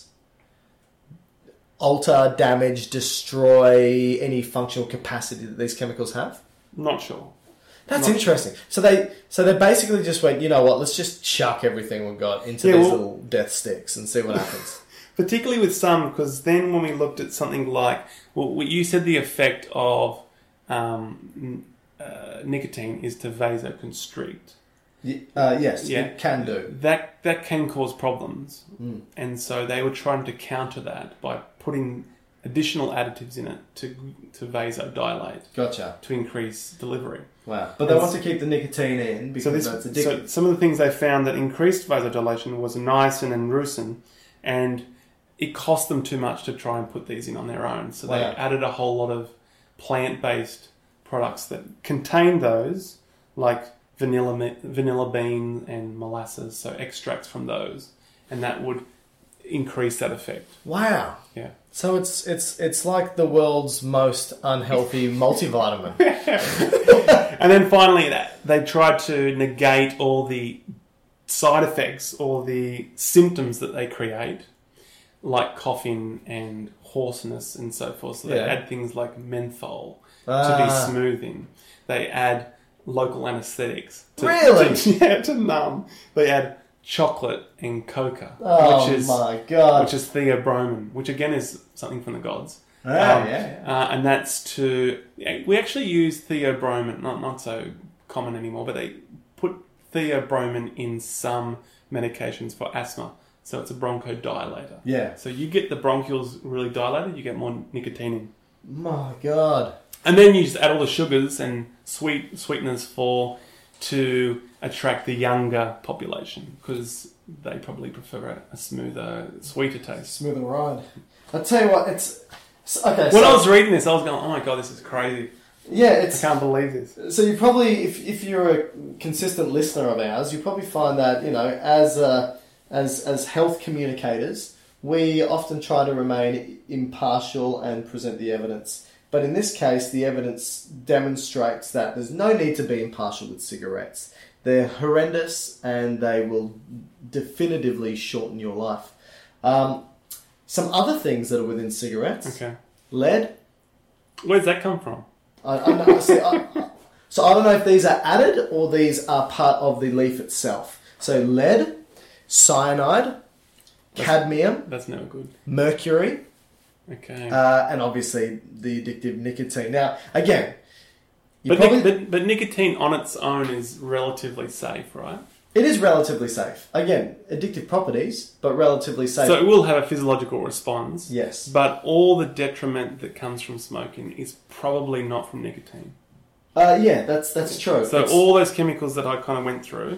F: alter, damage, destroy any functional capacity that these chemicals have?
E: Not sure.
F: That's
E: Not
F: interesting. Sure. So they so they basically just went, you know what, let's just chuck everything we've got into yeah, these well, little death sticks and see what happens.
E: Particularly with some, because then when we looked at something like, well, you said the effect of um, uh, nicotine is to vasoconstrict.
F: Uh, yes,
E: yeah.
F: it can do.
E: That that can cause problems.
F: Mm.
E: And so they were trying to counter that by putting additional additives in it to to vasodilate.
F: Gotcha.
E: To increase delivery.
F: Wow. But they and want to keep the nicotine in because so this, that's addictive.
E: So some of the things they found that increased vasodilation was niacin and reucin, and it cost them too much to try and put these in on their own. So wow. they added a whole lot of plant-based products that contained those, like vanilla vanilla bean and molasses, so extracts from those, and that would increase that effect.
F: Wow.
E: Yeah.
F: So it's it's it's like the world's most unhealthy multivitamin.
E: And then finally, that they tried to negate all the side effects or the symptoms that they create, like coughing and hoarseness and so forth. So they yeah. add things like menthol ah. to be smoothing. They add local anaesthetics. To,
F: really?
E: To, yeah, to numb. They add chocolate and coca,
F: oh,
E: which is
F: my God.
E: which is theobromine, which again is something from the gods.
F: Oh, um, yeah, yeah.
E: Uh, and that's to we actually use theobromine, not not so common anymore, but they put theobromine in some medications for asthma. So it's a bronchodilator.
F: Yeah.
E: So you get the bronchioles really dilated, you get more nicotine in.
F: My God.
E: And then you just add all the sugars and sweet sweeteners for to attract the younger population because they probably prefer a, a smoother, sweeter taste.
F: Smoother ride. I'll tell you what, it's... okay.
E: When
F: so,
E: I was reading this, I was going, oh my God, this is crazy.
F: Yeah, it's...
E: I can't believe this.
F: So you probably, if if you're a consistent listener of ours, you probably find that, you know, as uh, as as health communicators, we often try to remain impartial and present the evidence. But in this case, the evidence demonstrates that there's no need to be impartial with cigarettes. They're horrendous and they will definitively shorten your life. Um, some other things that are within cigarettes.
E: Okay.
F: Lead.
E: Where does that come from?
F: I, I know, see, I, so I don't know if these are added or these are part of the leaf itself. So lead, cyanide, that's, cadmium.
E: That's never good.
F: Mercury.
E: Okay.
F: Uh, and obviously the addictive nicotine. Now, again...
E: But,
F: probably,
E: nic- but, but nicotine on its own is relatively safe, right?
F: It is relatively safe. Again, addictive properties, but relatively safe.
E: So it will have a physiological response.
F: Yes.
E: But all the detriment that comes from smoking is probably not from nicotine.
F: Uh, yeah, that's that's true.
E: So
F: it's...
E: all those chemicals that I kind of went through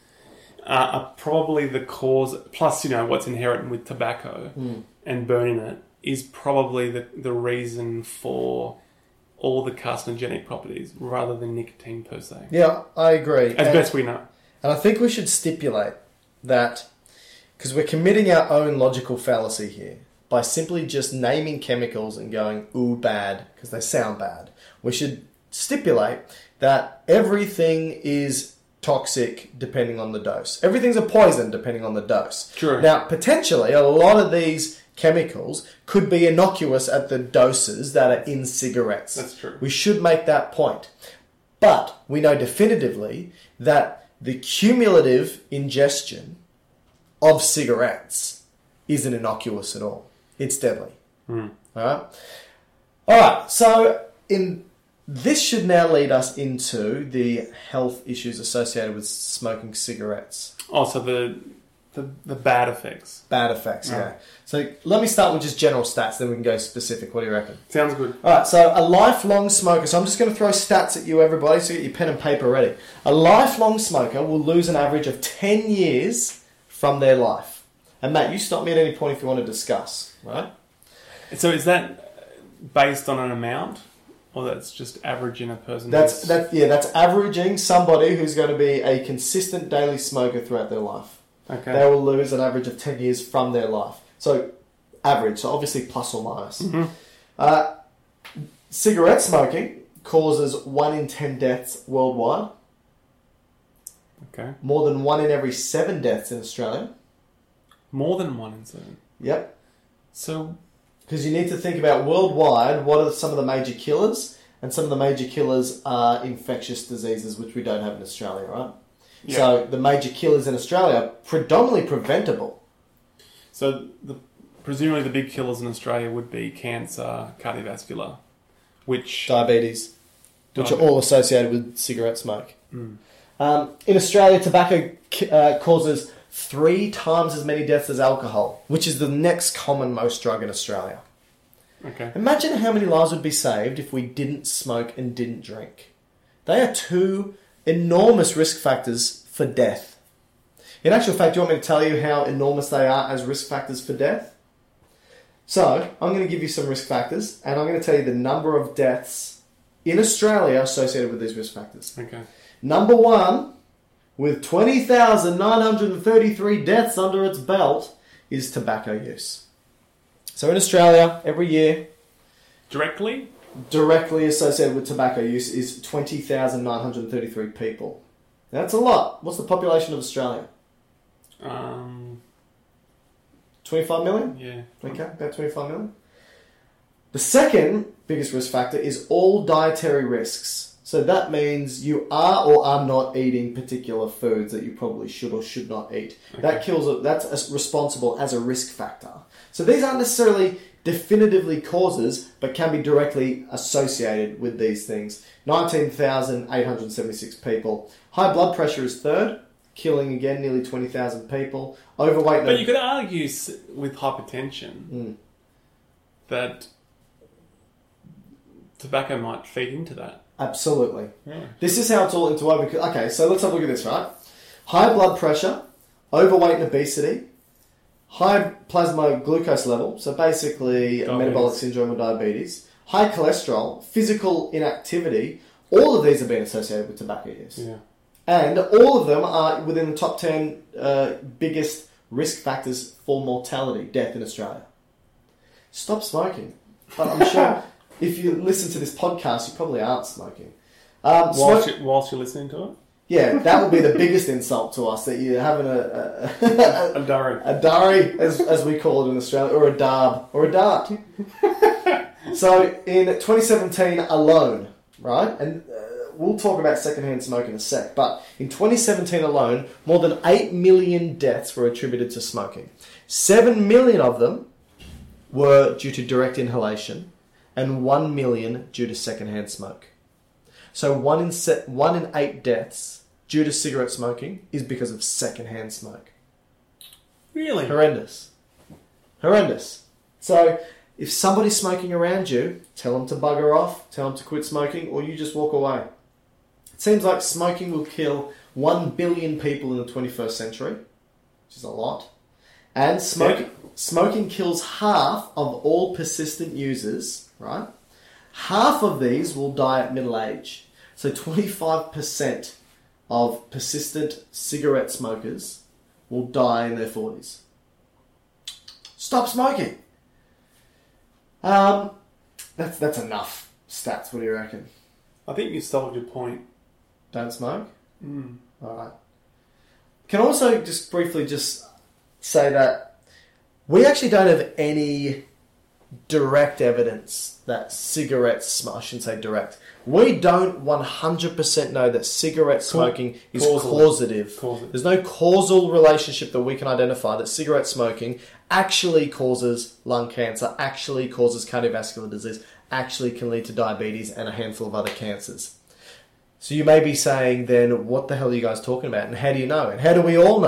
E: uh, are probably the cause, plus, you know, what's inherent with tobacco
F: mm.
E: and burning it is probably the, the reason for all the carcinogenic properties rather than nicotine per se.
F: Yeah, I agree.
E: As
F: and,
E: best we know.
F: And I think we should stipulate that, because we're committing our own logical fallacy here, by simply just naming chemicals and going, ooh, bad, because they sound bad. We should stipulate that everything is toxic depending on the dose. Everything's a poison depending on the dose.
E: True.
F: Now, potentially, a lot of these chemicals could be innocuous at the doses that are in cigarettes.
E: That's true. We
F: should make that point. But we know definitively that the cumulative ingestion of cigarettes isn't innocuous at all. It's deadly.
E: Mm.
F: All right? All right, so in this should now lead us into the health issues associated with smoking cigarettes.
E: Oh, so the The the bad effects.
F: Bad effects,
E: Oh.
F: yeah. So let me start with just general stats, then we can go specific. What do you reckon?
E: Sounds good.
F: All right, so a lifelong smoker. So I'm just going to throw stats at you, everybody, so get your pen and paper ready. A lifelong smoker will lose an average of ten years from their life. And Matt, you stop me at any point if you want to discuss, right?
E: So is that based on an amount, or that's just averaging a person?
F: That's
E: who's-
F: that. Yeah, that's averaging somebody who's going to be a consistent daily smoker throughout their life.
E: Okay.
F: They will lose an average of ten years from their life. So average, so obviously plus or minus.
E: Mm-hmm.
F: Uh, cigarette smoking causes one in ten deaths worldwide.
E: Okay.
F: More than one in every seven deaths in Australia.
E: More than one in seven.
F: Yep.
E: So,
F: Because you need to think about worldwide, what are some of the major killers? And some of the major killers are infectious diseases, which we don't have in Australia, right?
E: Yeah.
F: So the major killers in Australia are predominantly preventable.
E: so the presumably the big killers in Australia would be cancer, cardiovascular, which
F: Diabetes, which are
E: Diabetes.
F: all associated with cigarette smoke. Um, in Australia, tobacco uh, causes three times as many deaths as alcohol, which is the next common most drug in Australia.
E: okay.
F: Imagine how many lives would be saved if we didn't smoke and didn't drink. They are two enormous risk factors for death. In actual fact, do you want me to tell you how enormous they are as risk factors for death? So, I'm going to give you some risk factors, and I'm going to tell you the number of deaths in Australia associated with these risk factors.
E: Okay.
F: Number one, with twenty thousand nine hundred thirty-three deaths under its belt, is tobacco use. So in Australia, every year,
E: Directly?
F: directly associated with tobacco use is twenty thousand nine hundred thirty-three people. Now, that's a lot. What's the population of Australia?
E: Um,
F: twenty-five million?
E: yeah.
F: Okay, about twenty-five million. The second biggest risk factor is all dietary risks. So that means you are or are not eating particular foods that you probably should or should not eat. That
E: Okay.
F: kills. A, that's as responsible as a risk factor. So these aren't necessarily definitively causes, but can be directly associated with these things. nineteen thousand eight hundred seventy-six people. High blood pressure is third, killing again nearly twenty thousand people. Overweight.
E: But you could argue s- with hypertension
F: Mm.
E: that tobacco might feed into that.
F: Absolutely.
E: Yeah.
F: This is how it's all interwoven. Okay, so let's have a look at this, right? High blood pressure, overweight and obesity, high plasma glucose level, so basically a
E: Diabetes.
F: metabolic syndrome or diabetes, high cholesterol, physical inactivity, all of these have been associated with tobacco use.
E: Yeah.
F: And all of them are within the top ten uh, biggest risk factors for mortality, death in Australia. Stop smoking. But I'm sure if you listen to this podcast, you probably aren't smoking. Um,
E: Whilst,
F: smoke-
E: you, whilst you're listening to it?
F: yeah, that would be the biggest insult to us, that you're having a, a,
E: A durry.
F: a dari, as, as we call it in Australia, or a darb, or a dart. So in twenty seventeen alone, right, and uh, we'll talk about secondhand smoke in a sec, but in twenty seventeen alone, more than eight million deaths were attributed to smoking. seven million of them were due to direct inhalation, and one million due to secondhand smoke. So one in se- one in eight deaths due to cigarette smoking is because of secondhand smoke.
E: Really?
F: Horrendous. Horrendous. So if somebody's smoking around you, tell them to bugger off, tell them to quit smoking, or you just walk away. It seems like smoking will kill one billion people in the twenty-first century, which is a lot. And smoking, smoking kills half of all persistent users, right? Half of these will die at middle age. So twenty-five percent of persistent cigarette smokers will die in their forties. Stop smoking. Um, that's that's enough stats. What do you reckon?
E: I think you sold your point.
F: Don't smoke?
E: Mm.
F: All right. Can I also just briefly just say that we actually don't have any direct evidence that cigarette smoke, I shouldn't say direct, we don't one hundred percent know that cigarette smoking is
E: Causal.
F: causative.
E: Causal.
F: There's no causal relationship that we can identify that cigarette smoking actually causes lung cancer, actually causes cardiovascular disease, actually can lead to diabetes and a handful of other cancers. So you may be saying then, what the hell are you guys talking about? And how do you know? And how do we all know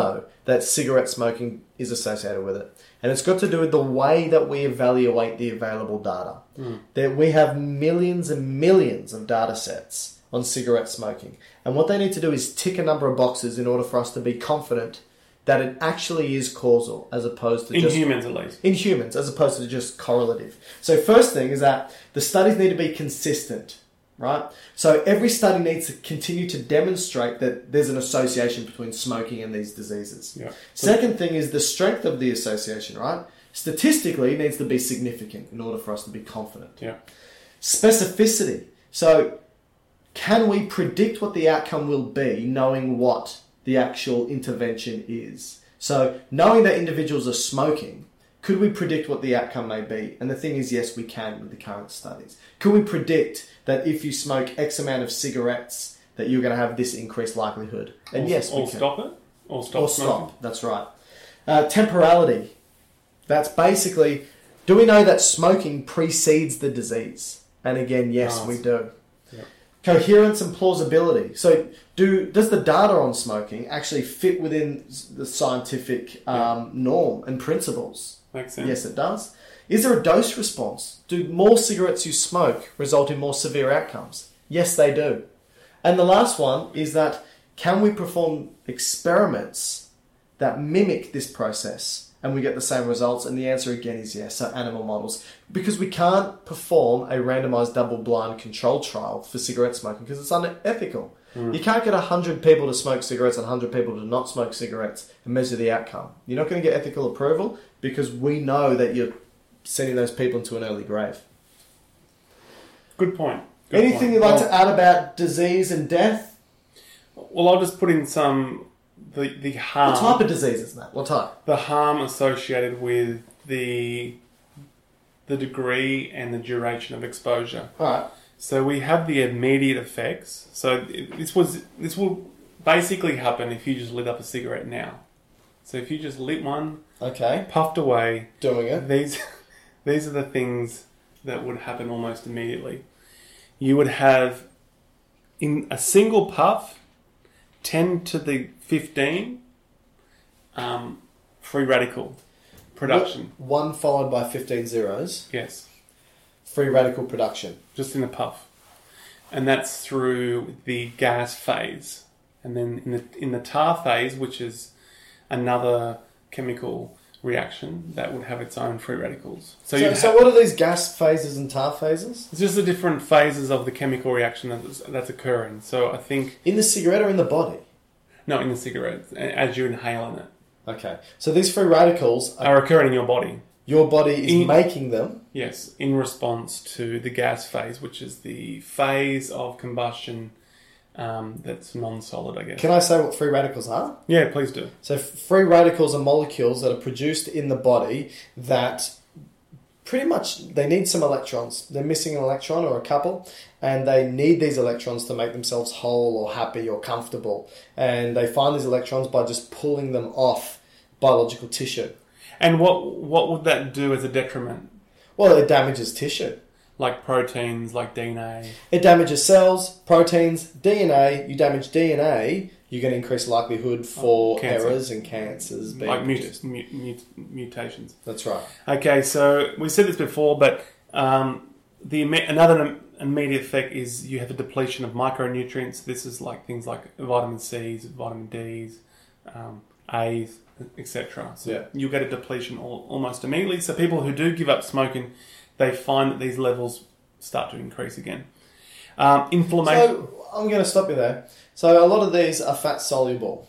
F: that cigarette smoking is associated with it. And it's got to do with the way that we evaluate the available data. Mm. That we have millions and millions of data sets on cigarette smoking. And what they need to do is tick a number of boxes in order for us to be confident that it actually is causal, as opposed to
E: in
F: just...
E: In humans, at least.
F: In humans, as opposed to just correlative. So first thing is that the studies need to be consistent, right? So every study needs to continue to demonstrate that there's an association between smoking and these diseases.
E: Yeah.
F: Second thing is the strength of the association, right? Statistically, it needs to be significant in order for us to be confident.
E: Yeah.
F: Specificity. So can we predict what the outcome will be, knowing what the actual intervention is? So knowing that individuals are smoking, could we predict what the outcome may be? And the thing is, yes, we can with the current studies. Could we predict that if you smoke X amount of cigarettes, that you're going to have this increased likelihood? And
E: or,
F: yes, we
E: or
F: can.
E: stop it? Or stop
F: Or
E: smoking?
F: stop, that's right. Uh, temporality. That's basically, do we know that smoking precedes the disease? And again, yes,
E: Oh,
F: we do.
E: Yep.
F: Coherence and plausibility. So do does the data on smoking actually fit within the scientific um, norm and principles?
E: Makes sense.
F: Yes, it does. Is there a dose response? Do more cigarettes you smoke result in more severe outcomes? Yes, they do. And the last one is that, can we perform experiments that mimic this process and we get the same results? And the answer again is yes, so animal models. Because we can't perform a randomized double-blind control trial for cigarette smoking because it's unethical. Mm. You can't get one hundred people to smoke cigarettes and one hundred people to not smoke cigarettes and measure the outcome. You're not going to get ethical approval because we know that you're sending those people into an early grave.
E: Good point. Good
F: Anything
E: point.
F: you'd like
E: well,
F: to add about disease and death?
E: Well, I'll just put in some... The, the harm...
F: What type of diseases, Matt? What type?
E: The harm associated with the the degree and the duration of exposure.
F: All right.
E: So we have the immediate effects. So it- this was this will basically happen if you just lit up a cigarette now. So if you just lit one,
F: Okay.
E: puffed away,
F: Doing it.
E: these these are the things that would happen almost immediately. You would have, in a single puff, ten to the fifteen um, free radical production.
F: One followed by fifteen zeros.
E: Yes,
F: Free radical production.
E: just in a puff, and that's through the gas phase, and then in the in the tar phase, which is another chemical reaction that would have its own free radicals.
F: So,
E: you'd
F: so
E: have-
F: what are these gas phases and tar phases?
E: It's just the different phases of the chemical reaction that's, that's occurring. So I think
F: In the cigarette or in the body?
E: no, in the cigarette as you inhale in it
F: Okay. So these free radicals, are,
E: are occurring in your body.
F: your body is
E: In-
F: making them.
E: Yes, in response to the gas phase, which is the phase of combustion um, that's non-solid, I guess.
F: Can I say what free radicals are?
E: Yeah, please do.
F: So f- free radicals are molecules that are produced in the body that pretty much, they need some electrons. They're missing an electron or a couple, and they need these electrons to make themselves whole or happy or comfortable. And they find these electrons by just pulling them off biological tissue.
E: And what what would that do as a detriment?
F: Well, it damages tissue.
E: Like proteins, like D N A?
F: It damages cells, proteins, D N A. You damage D N A, you're going to increase likelihood for
E: Oh, cancer.
F: errors and cancers being
E: Like mut-
F: produced.
E: mut- mut- mutations.
F: That's right.
E: Okay, so we said this before, but um, the imme- another im- immediate effect is you have a depletion of micronutrients. This is like things like vitamin C's, vitamin D's, um, A's, et cetera. So
F: Yeah.
E: you'll get a depletion al- almost immediately. So people who do give up smoking, they find that these levels start to increase again. Um, inflammation.
F: So I'm going to stop you there. So a lot of these are fat soluble.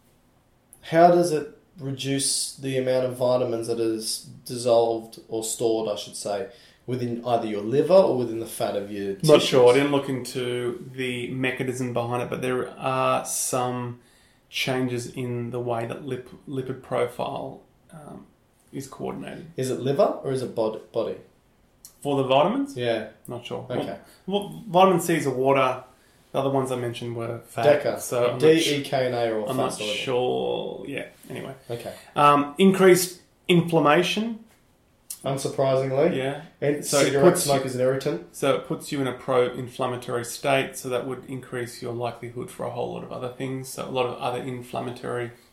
F: How does it reduce the amount of vitamins that is dissolved or stored, I should say, within either your liver or within the fat of your tissues?
E: Not sure. I didn't look into the mechanism behind it, but there are some changes in the way that lip, lipid profile um, is coordinated.
F: Is it liver or is it bod- body?
E: For the vitamins?
F: Yeah.
E: Not sure.
F: Okay.
E: Well, well, vitamin C's are water. The other ones I mentioned were fat.
F: Deca.
E: So I'm
F: D,
E: not,
F: E, K, and A are all
E: I'm
F: fat
E: not
F: soluble.
E: sure. Yeah, anyway.
F: Okay.
E: Um, increased inflammation.
F: Unsurprisingly.
E: Yeah.
F: And
E: So it
F: cigarette
E: puts
F: smoke
E: you-
F: is an irritant.
E: So it puts you in a pro-inflammatory state, so that would increase your likelihood for a whole lot of other things. So a lot of other inflammatory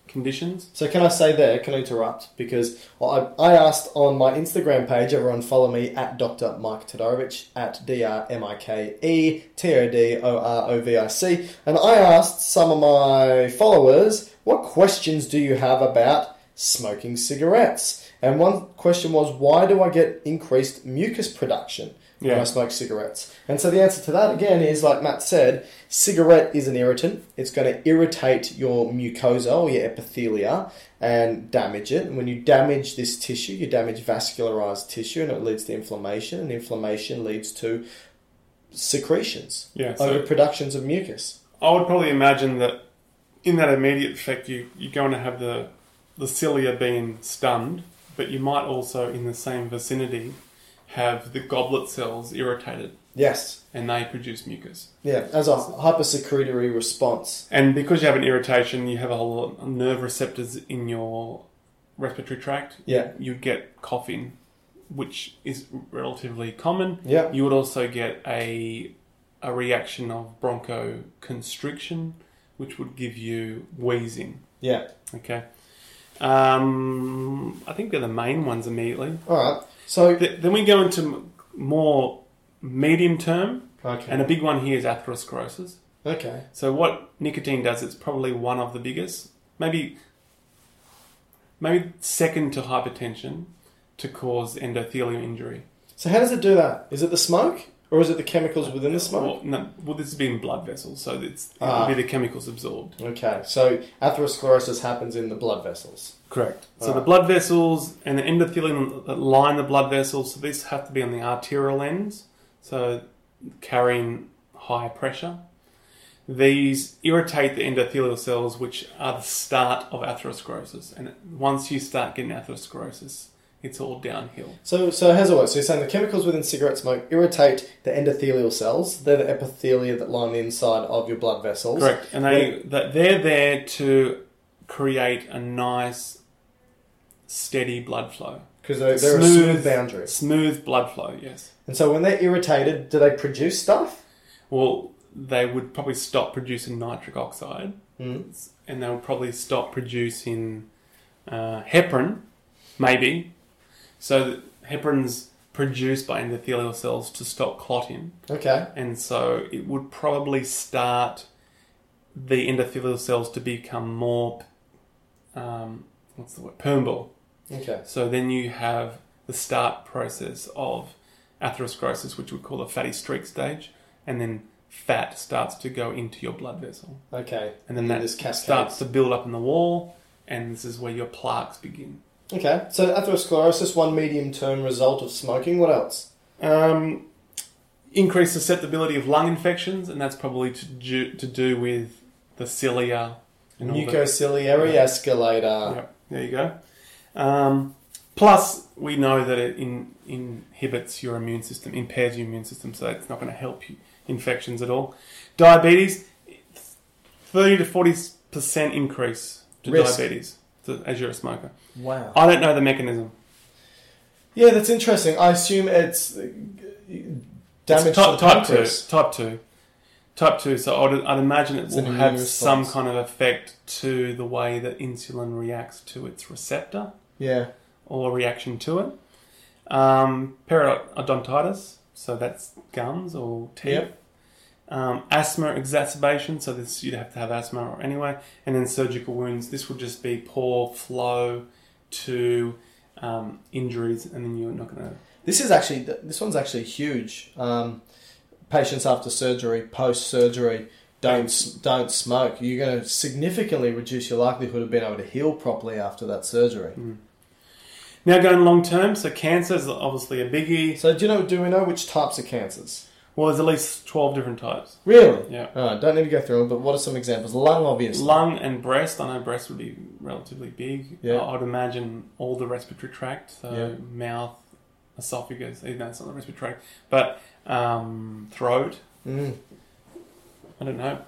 E: conditions.
F: So can I say there, can I interrupt? Because I, I asked on my Instagram page, everyone follow me at Doctor Mike Todorovic, at D R M I K E T O D O R O V I C, and I asked some of my followers, what questions do you have about smoking cigarettes? And one question was, why do I get increased mucus production when
E: Yeah.
F: I smoke cigarettes? And so the answer to that, again, is, like Matt said, cigarette is an irritant. It's going to irritate your mucosa or your epithelia and damage it. And when you damage this tissue, you damage vascularized tissue, and it leads to inflammation, and inflammation leads to secretions,
E: Yeah, so-
F: overproductions of mucus.
E: I would probably imagine that in that immediate effect, you, you're going to have the, the cilia being stunned, but you might also, in the same vicinity, have the goblet cells irritated,
F: Yes.
E: and they produce mucus.
F: Yeah, as a hypersecretory response.
E: And because you have an irritation, you have a whole lot of nerve receptors in your respiratory tract.
F: Yeah.
E: You get coughing, which is relatively common.
F: Yeah.
E: You would also get a a reaction of bronchoconstriction, which would give you wheezing.
F: Yeah.
E: Okay. Um, I think they're the main ones immediately.
F: All right. So,
E: Th- then we go into m- more medium term,
F: okay.
E: and a big one here is atherosclerosis.
F: Okay.
E: So what nicotine does, it's probably one of the biggest, maybe maybe second to hypertension, to cause endothelial injury.
F: So how does it do that? Is it the smoke, or is it the chemicals within the smoke?
E: Well, no, well this is being blood vessels, so it's, it
F: Ah.
E: will be the chemicals absorbed.
F: Okay. So atherosclerosis happens in the blood vessels.
E: Correct. So
F: Ah.
E: the blood vessels and the endothelium that line the blood vessels, so these have to be on the arterial ends, so carrying high pressure. These irritate the endothelial cells, which are the start of atherosclerosis. And once you start getting atherosclerosis, it's all downhill.
F: So, so how's it work? So you're saying the chemicals within cigarette smoke irritate the endothelial cells. They're the epithelia that line the inside of your blood vessels.
E: Correct. And they, that they're there to create a nice, steady blood flow.
F: Because they're, they're a smooth boundary.
E: Smooth blood flow, yes.
F: And so when they're irritated, do they produce stuff?
E: Well, they would probably stop producing nitric oxide,
F: Mm.
E: and they would probably stop producing uh, heparin, maybe. So heparin's produced by endothelial cells to stop clotting,
F: Okay.
E: and so it would probably start the endothelial cells to become more, um, what's the word, permeable.
F: Okay.
E: So then you have the start process of atherosclerosis, which we call the fatty streak stage, and then fat starts to go into your blood vessel.
F: Okay.
E: And then that
F: this cascades.
E: starts to build up in the wall, and this is where your plaques begin.
F: Okay. So atherosclerosis, one medium-term result of smoking. What else?
E: Um, increased susceptibility of lung infections, and that's probably to do, to do with the cilia. And all the-
F: Mucociliary escalator.
E: Yep, there you go. Um, plus, we know that it in, inhibits your immune system, impairs your immune system, so it's not going to help you infections at all. Diabetes, thirty to forty percent increase to
F: Risk.
E: diabetes to, as you're a smoker.
F: Wow.
E: I don't know the mechanism.
F: Yeah, that's interesting. I assume it's uh, damage
E: It's type,
F: to the
E: type two.
F: pancreas.
E: Type two. Type two. So I'd, I'd imagine it
F: It's
E: will
F: an
E: have
F: immune
E: some
F: response.
E: kind of effect to the way that insulin reacts to its receptor
F: Yeah.
E: or reaction to it. Um, periodontitis, so that's gums or teeth.
F: Yep.
E: Um, asthma exacerbation, so this you'd have to have asthma or anyway. And then surgical wounds. This would just be poor flow to um, injuries, and then you're not going to.
F: This is actually this one's actually huge. Um, patients after surgery, post surgery, don't s- don't smoke. You're going to significantly reduce your likelihood of being able to heal properly after that surgery.
E: Mm. Now going long term, so cancer is obviously a biggie.
F: So do you know? Do we know which types of cancers?
E: Well, there's at least twelve different types.
F: Really?
E: Yeah.
F: All right. Don't need to go through them, but what are some examples? Lung, obviously.
E: Lung and breast. I know breast would be relatively big.
F: Yeah.
E: I- I'd imagine all the respiratory tract, so
F: Yeah.
E: mouth, esophagus, even though it's not the respiratory tract, but um, throat.
F: Mm.
E: I don't know.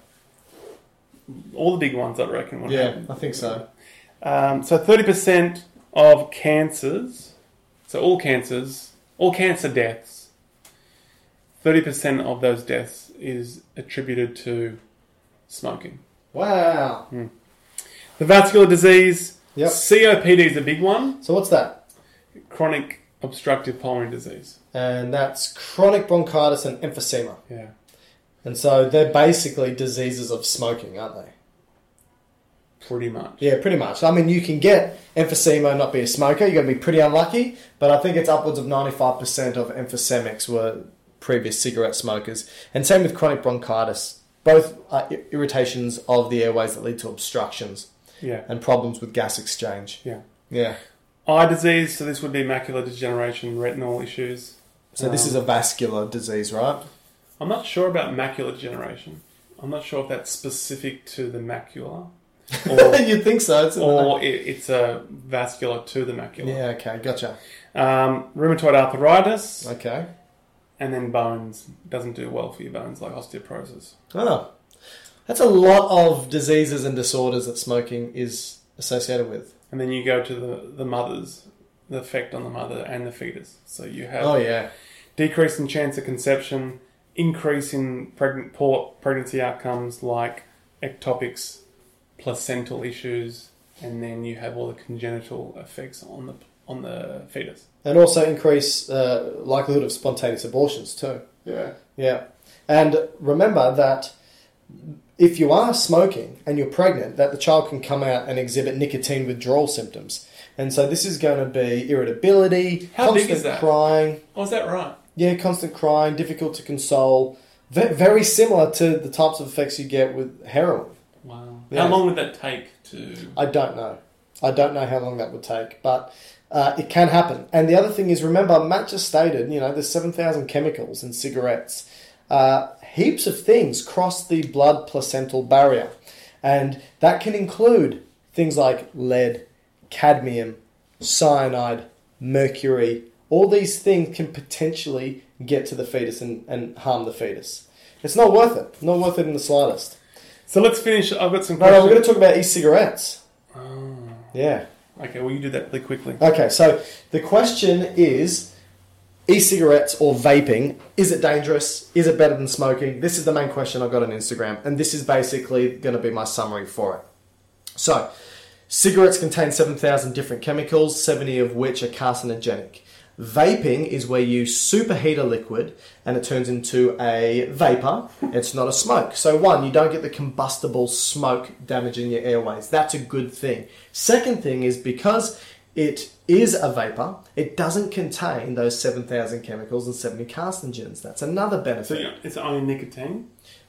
E: All the big ones, I reckon. would
F: Yeah,
E: happen.
F: I think so.
E: Um, so thirty percent of cancers, so all cancers, all cancer deaths, thirty percent of those deaths is attributed to smoking.
F: Wow.
E: The vascular disease.
F: Yep.
E: C O P D is a big one.
F: So what's that?
E: Chronic obstructive pulmonary disease.
F: And that's chronic bronchitis and emphysema.
E: Yeah.
F: And so they're basically diseases of smoking, aren't they?
E: Pretty much.
F: Yeah, pretty much. I mean, you can get emphysema and not be a smoker. You're going to be pretty unlucky. But I think it's upwards of ninety-five percent of emphysemics were previous cigarette smokers. And same with chronic bronchitis. Both are irritations of the airways that lead to obstructions.
E: Yeah.
F: And problems with gas exchange.
E: Yeah.
F: Yeah.
E: Eye disease, so this would be macular degeneration, retinal issues.
F: So um, this is a vascular disease, right?
E: I'm not sure about macular degeneration. I'm not sure if that's specific to the macula. Or,
F: You'd think so. It's
E: or it, it's a vascular to the macula.
F: Yeah, okay, gotcha.
E: Um, rheumatoid arthritis.
F: Okay.
E: And then bones. Doesn't do well for your bones, like osteoporosis.
F: Oh. That's a lot of diseases and disorders that smoking is associated with.
E: And then you go to the, the mothers, the effect on the mother and the fetus. So you have
F: oh, yeah.
E: decrease in chance of conception, increase in pregnant, poor pregnancy outcomes like ectopics, placental issues, and then you have all the congenital effects on the on the fetus.
F: And also increase uh, likelihood of spontaneous abortions too.
E: Yeah.
F: Yeah. And remember that if you are smoking and you're pregnant, that the child can come out and exhibit nicotine withdrawal symptoms. And so this is going to be irritability,
E: How
F: constant
E: big is that?
F: crying.
E: Oh, is that right?
F: Yeah, constant crying, difficult to console. V- very similar to the types of effects you get with heroin.
E: Wow.
F: Yeah.
E: How long would that take to...
F: I don't know. I don't know how long that would take, but uh, it can happen. And the other thing is, remember, Matt just stated, you know, there's seven thousand chemicals in cigarettes. Uh, heaps of things cross the blood placental barrier. And that can include things like lead, cadmium, cyanide, mercury. All these things can potentially get to the fetus and, and harm the fetus. It's not worth it. Not worth it in the slightest.
E: So let's finish. I've got some
F: No,
E: questions.
F: no, we're going to talk about e-cigarettes.
E: Oh.
F: Yeah.
E: Okay, well, you do that really quickly.
F: Okay, so the question is, e-cigarettes or vaping, is it dangerous? Is it better than smoking? This is the main question I got on Instagram, and this is basically going to be my summary for it. So, cigarettes contain seven thousand different chemicals, seventy of which are carcinogenic. Vaping is where you superheat a liquid and it turns into a vapor. It's not a smoke. So one, you don't get the combustible smoke damaging your airways. That's a good thing. Second thing is because it is a vapor, it doesn't contain those seven thousand chemicals and seventy carcinogens. That's another benefit.
E: So it's only nicotine?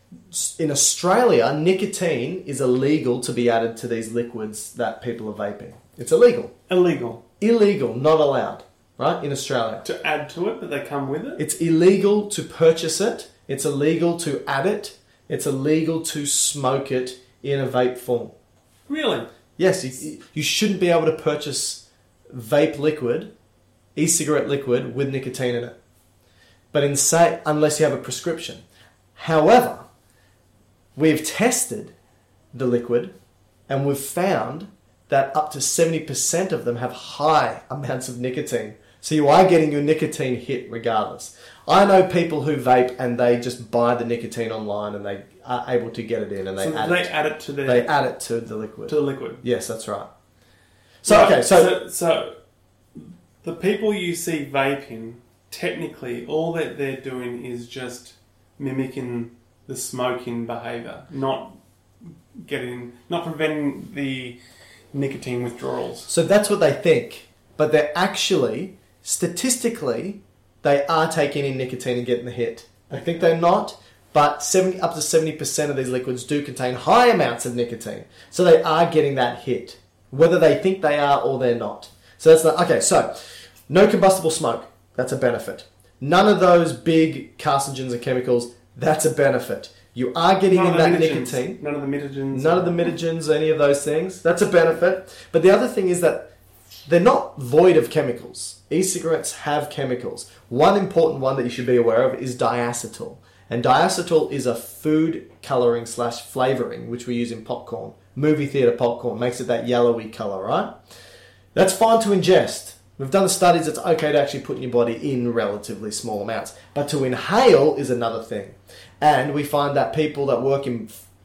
F: In Australia, nicotine is illegal to be added to these liquids that people are vaping. It's illegal.
E: Illegal.
F: Illegal, not allowed. Right, in Australia.
E: To add to it, but they come with it?
F: It's illegal to purchase it. It's illegal to add it. It's illegal to smoke it in a vape form.
E: Really?
F: Yes, you, you shouldn't be able to purchase vape liquid, e-cigarette liquid with nicotine in it. But in say, unless you have a prescription. However, we've tested the liquid and we've found that up to seventy percent of them have high amounts of nicotine. So you are getting your nicotine hit regardless. I know people who vape and they just buy the nicotine online and they are able to get it in and they
E: so
F: add
E: they
F: it.
E: add it to their...
F: They add it to the liquid.
E: To the liquid.
F: Yes, that's right. So,
E: Right,
F: okay, so...
E: so... So, the people you see vaping, technically, all that they're doing is just mimicking the smoking behaviour, not getting... Not preventing the nicotine withdrawals.
F: So that's what they think. But they're actually... Statistically, they are taking in nicotine and getting the hit. I think they're not, but seventy up to seventy percent of these liquids do contain high amounts of nicotine. So they are getting that hit, whether they think they are or they're not. So that's not... Okay, so no combustible smoke. That's a benefit. None of those big carcinogens and chemicals. That's a benefit. You are getting
E: None
F: in
E: of
F: that
E: the mitogens.
F: nicotine.
E: None of the mitogens.
F: None of the mitogens, any of those things. That's a benefit. But the other thing is that they're not void of chemicals. E-cigarettes have chemicals. One important one that you should be aware of is diacetyl. And diacetyl is a food colouring slash flavouring, which we use in popcorn. Movie theatre popcorn makes it that yellowy colour, right? That's fine to ingest. We've done the studies, it's okay to actually put in your body in relatively small amounts. But to inhale is another thing. And we find that people that work in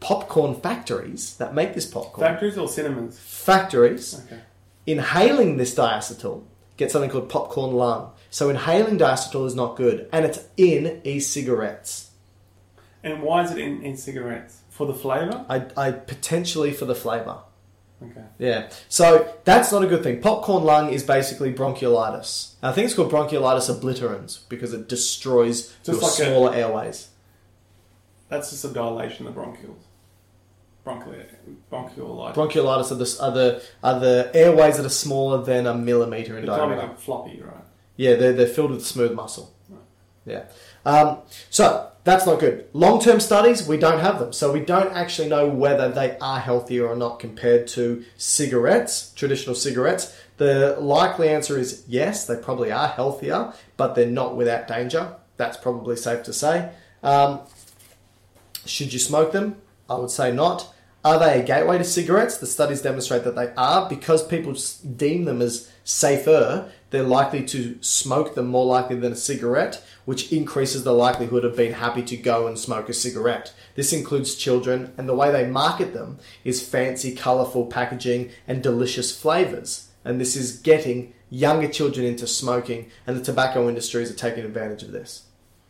F: popcorn factories that make this popcorn.
E: Factories or cinemas?
F: Factories.
E: Okay.
F: Inhaling this diacetyl get something called popcorn lung. So inhaling diacetyl is not good, and it's in e-cigarettes.
E: And why is it in, in cigarettes? For the flavour?
F: I, I potentially for the flavour.
E: Okay.
F: Yeah. So that's not a good thing. Popcorn lung is basically bronchiolitis. I think it's called bronchiolitis obliterans because it destroys
E: Just
F: your
E: like a-
F: smaller airways.
E: That's just a dilation of the bronchioles. Bronchial, bronchiolitis.
F: Bronchiolitis are the, are the are the airways that are smaller than a millimetre in
E: They're kind of
F: diameter.
E: like floppy, right?
F: Yeah, they're, they're filled with smooth muscle. Yeah. Um, so, that's not good. Long-term studies, we don't have them. So we don't actually know whether they are healthier or not compared to cigarettes, traditional cigarettes. The likely answer is yes, they probably are healthier, but they're not without danger. That's probably safe to say. Um, should you smoke them? I would say not. Are they a gateway to cigarettes? The studies demonstrate that they are. Because people deem them as safer, they're likely to smoke them more likely than a cigarette, which increases the likelihood of being happy to go and smoke a cigarette. This includes children, and the way they market them is fancy, colourful packaging and delicious flavours. And this is getting younger children into smoking, and the tobacco industries are taking advantage of this.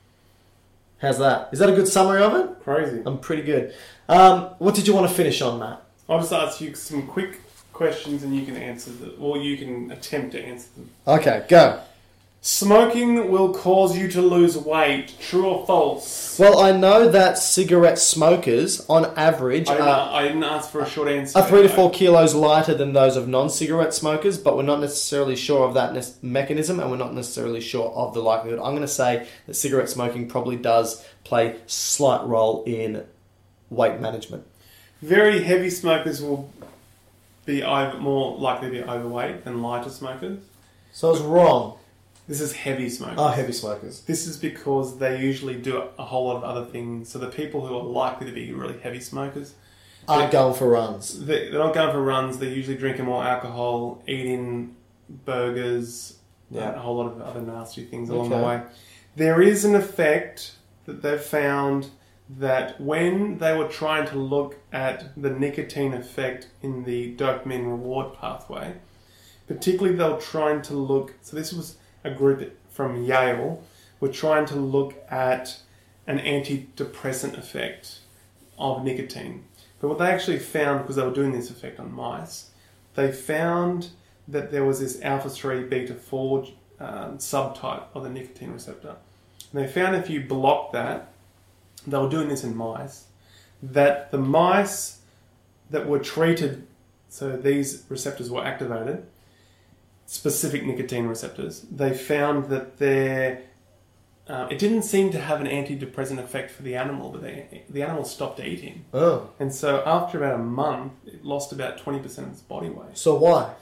F: How's that? Is that a good summary of it?
E: Crazy.
F: I'm pretty good. Um, what did you want to finish on, Matt?
E: I'll just ask you some quick questions and you can answer them, or you can attempt to answer them.
F: Okay, go.
E: Smoking will cause you to lose weight. True or false?
F: Well, I know that cigarette smokers, on average,
E: I didn't,
F: are,
E: I didn't ask for a short answer.
F: are three to four kilos lighter than those of non-cigarette smokers, but we're not necessarily sure of that ne- mechanism, and we're not necessarily sure of the likelihood. I'm going to say that cigarette smoking probably does play a slight role in weight management.
E: Very heavy smokers will be over, more likely to be overweight than lighter smokers.
F: So I was wrong.
E: This is heavy smokers.
F: Oh, heavy smokers.
E: This is because they usually do a whole lot of other things. So the people who are likely to be really heavy smokers
F: Aren't going for runs.
E: they- they're not going for runs. They're usually drinking more alcohol, eating burgers,
F: Yeah.
E: and a whole lot of other nasty things along
F: Okay.
E: the way. There is an effect that they've found that when they were trying to look at the nicotine effect in the dopamine reward pathway, particularly they were trying to look, so this was a group from Yale, were trying to look at an antidepressant effect of nicotine. But what they actually found, because they were doing this effect on mice, they found that there was this alpha three beta four um, subtype of the nicotine receptor. And they found if you block that, they were doing this in mice, that the mice that were treated, so these receptors were activated, specific nicotine receptors, they found that their, uh, it didn't seem to have an antidepressant effect for the animal, but they, the animal stopped eating.
F: Oh.
E: And so after about a month, it lost about twenty percent of its body weight.
F: So why?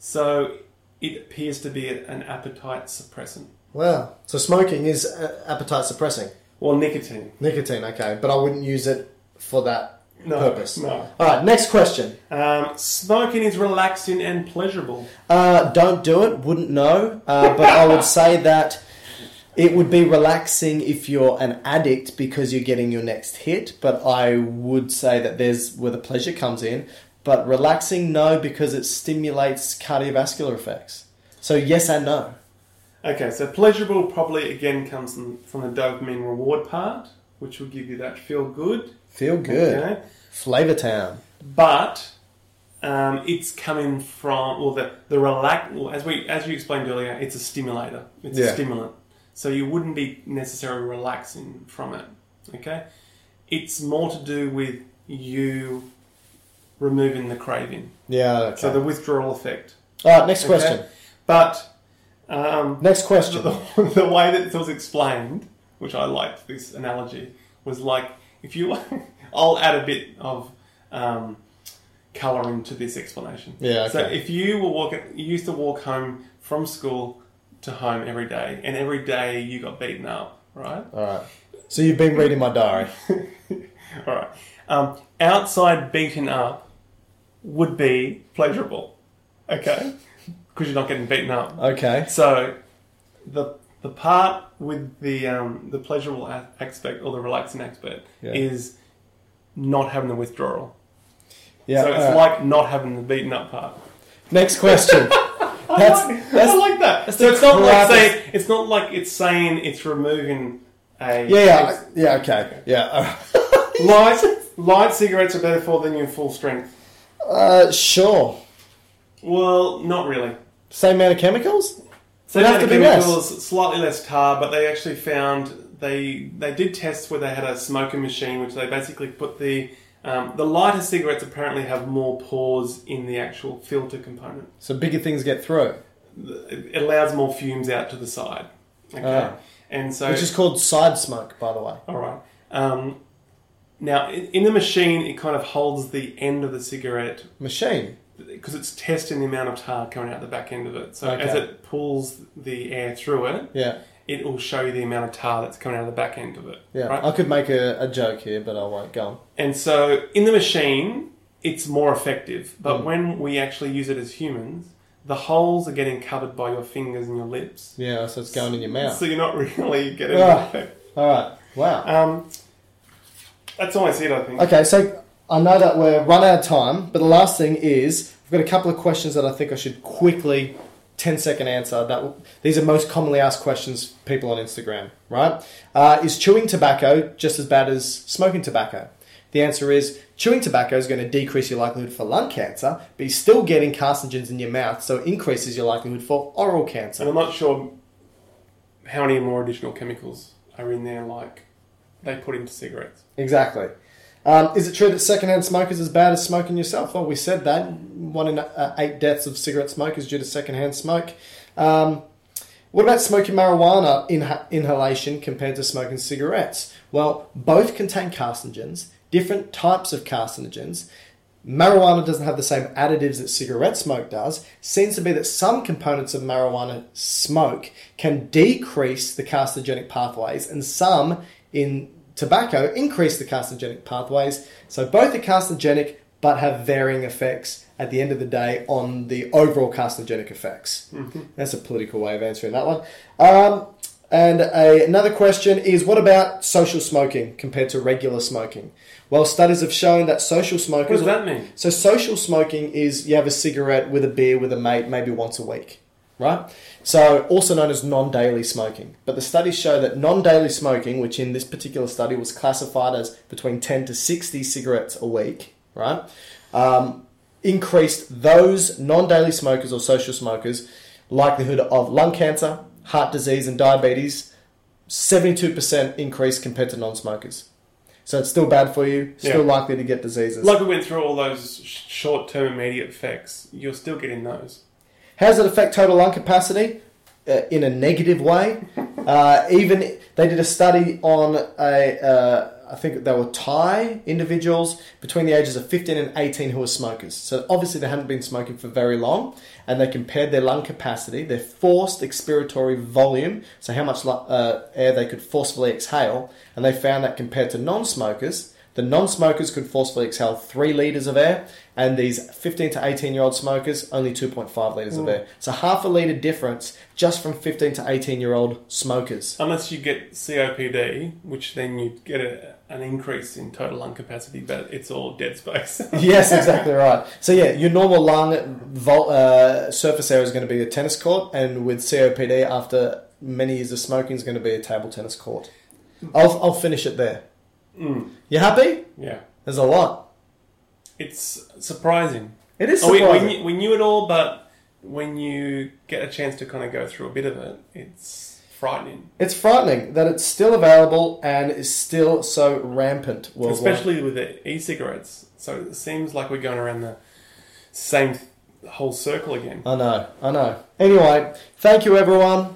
E: So it appears to be an appetite suppressant.
F: Wow. So smoking is uh, appetite suppressing.
E: Well, nicotine.
F: Nicotine, okay. But I wouldn't use it for that
E: No,
F: purpose.
E: no.
F: All right, next question.
E: Um, smoking is relaxing and pleasurable.
F: Uh, don't do it. Wouldn't know. Uh, but I would say that it would be relaxing if you're an addict because you're getting your next hit. But I would say that there's where the pleasure comes in. But relaxing, no, because it stimulates cardiovascular effects. So yes and no.
E: Okay, so pleasurable probably again comes from, from the dopamine reward part, which will give you that feel good.
F: Feel good.
E: Okay.
F: Flavor Town.
E: But um, it's coming from, well, the the relax. Well, as we as you explained earlier, it's a stimulator. It's
F: Yeah.
E: a stimulant. So you wouldn't be necessarily relaxing from it. Okay, it's more to do with you removing the craving.
F: Yeah, okay.
E: So the withdrawal effect.
F: All right, next
E: Okay?
F: question.
E: But um,
F: Next question.
E: the, the way that it was explained, which I liked this analogy, was like if you. I'll add a bit of um, colouring to this explanation.
F: Yeah, okay.
E: So if you were walking, you used to walk home from school to home every day, and every day you got beaten up, right?
F: All right. So you've been reading my diary.
E: All right. Um, outside beaten up would be pleasurable, okay? Because you're not getting beaten up.
F: Okay.
E: So the the part with the um, the pleasurable a- aspect or the relaxing aspect
F: Yeah.
E: is not having the withdrawal.
F: Yeah,
E: so it's
F: uh,
E: like not having the beaten up part.
F: Next question.
E: I,
F: That's,
E: like,
F: that's,
E: I like that.
F: that's
E: So
F: the
E: it's not like
F: crappiest-
E: saying it's not like it's saying it's removing a
F: Yeah, yeah, yeah, okay. Yeah.
E: light light cigarettes are better for than in full strength.
F: Uh, sure.
E: Well, not really.
F: Same amount of chemicals?
E: So
F: It'd
E: have
F: have to be less.
E: chemicals, slightly less tar, but they actually found they they did tests where they had a smoking machine, which they basically put the um, the lighter cigarettes apparently have more pores in the actual filter component.
F: So bigger things get through.
E: It allows more fumes out to the side. Okay,
F: Ah.
E: and so
F: Which is called side smoke, by the way.
E: all right. Um, now in in the machine, it kind of holds the end of the cigarette
F: Machine.
E: because it's testing the amount of tar coming out the back end of it. So
F: Okay.
E: as it pulls the air through it,
F: Yeah.
E: it will show you the amount of tar that's coming out of the back end of it.
F: Yeah.
E: Right?
F: I could make a, a joke here, but I won't. Go on.
E: And so in the machine, it's more effective. But
F: Mm.
E: when we actually use it as humans, the holes are getting covered by your fingers and your lips.
F: Yeah, so it's going in your mouth.
E: So you're not really getting
F: Ah.
E: the effect.
F: All right. Wow.
E: Um, that's almost it, I think.
F: Okay, so I know that we're run out of time, but the last thing is I've got a couple of questions that I think I should quickly ten second answer. That these are most commonly asked questions people on Instagram, right? Uh, is chewing tobacco just as bad as smoking tobacco? The answer is chewing tobacco is going to decrease your likelihood for lung cancer, but you're still getting carcinogens in your mouth, so it increases your likelihood for oral
E: And
F: cancer.
E: I'm not sure how many more additional chemicals are in there, like they put into cigarettes.
F: Exactly. Um, is it true that secondhand smoke is as bad as smoking yourself? Well, we said that. One in uh, eight deaths of cigarette smoke is due to secondhand smoke. Um, what about smoking marijuana inha- inhalation compared to smoking cigarettes? Well, both contain carcinogens, different types of carcinogens. Marijuana doesn't have the same additives that cigarette smoke does. Seems to be that some components of marijuana smoke can decrease the carcinogenic pathways, and some in tobacco increase the carcinogenic pathways. So both are carcinogenic, but have varying effects at the end of the day on the overall carcinogenic effects. Mm-hmm. That's a political way of answering that one. Um, and a, another question is, what about social smoking compared to regular smoking? Well, studies have shown that social smokers...
E: What does that mean?
F: So social smoking is you have a cigarette with a beer with a mate maybe once a week, right? So also known as non-daily smoking. But the studies show that non-daily smoking, which in this particular study was classified as between ten to sixty cigarettes a week, right, um, increased those non-daily smokers or social smokers' likelihood of lung cancer, heart disease and diabetes, seventy-two percent increase compared to non-smokers. So it's still bad for you, still
E: Yeah.
F: likely to get diseases.
E: Like we went through all those sh- short-term immediate effects, you're still getting those.
F: How does it affect total lung capacity? Uh, in a negative way. Uh, even they did a study on a, uh, I think they were Thai individuals between the ages of fifteen and eighteen who were smokers. So obviously they hadn't been smoking for very long, and they compared their lung capacity, their forced expiratory volume, so how much uh, air they could forcefully exhale, and they found that compared to non-smokers, the non-smokers could forcefully exhale three litres of air, and these fifteen to eighteen year old smokers, only two point five litres of air. So half a litre difference just from fifteen to eighteen year old smokers.
E: Unless you get C O P D, which then you get a, an increase in total lung capacity, but it's all dead space.
F: Yes, exactly right. So yeah, your normal lung vol- uh, surface area is going to be a tennis court, and with C O P D after many years of smoking is going to be a table tennis court. I'll, I'll finish it there.
E: Mm.
F: You happy?
E: Yeah.
F: There's a lot.
E: It's surprising.
F: It is
E: Oh, we,
F: surprising.
E: we, knew, we knew it all, but when you get a chance to kind of go through a bit of it, it's frightening.
F: It's frightening that it's still available and is still so rampant worldwide.
E: Especially with the e-cigarettes. So it seems like we're going around the same th- whole circle again.
F: I know, I know. Anyway, thank you everyone.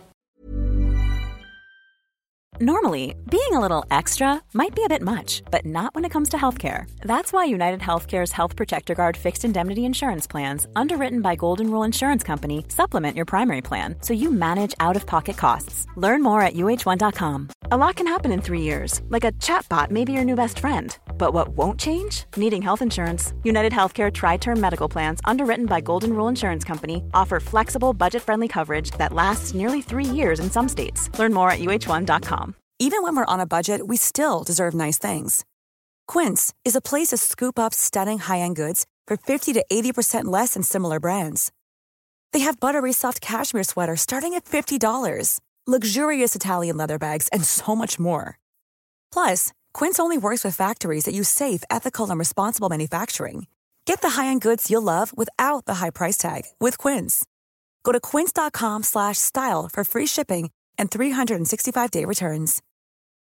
A: Normally, being a little extra might be a bit much, but not when it comes to healthcare. That's why United Healthcare's Health Protector Guard fixed indemnity insurance plans, underwritten by Golden Rule Insurance Company, supplement your primary plan so you manage out-of-pocket costs. Learn more at U H one dot com. A lot can happen in three years, like a chatbot may be your new best friend. But what won't change? Needing health insurance. United Healthcare Tri-Term Medical Plans, underwritten by Golden Rule Insurance Company, offer flexible, budget-friendly coverage that lasts nearly three years in some states. Learn more at U H one dot com.
G: Even when we're on a budget, we still deserve nice things. Quince is a place to scoop up stunning high-end goods for fifty to eighty percent less than similar brands. They have buttery soft cashmere sweaters starting at fifty dollars, luxurious Italian leather bags, and so much more. Plus, Quince only works with factories that use safe, ethical, and responsible manufacturing. Get the high-end goods you'll love without the high price tag with Quince. Go to quince.com slash style for free shipping and three sixty-five day returns.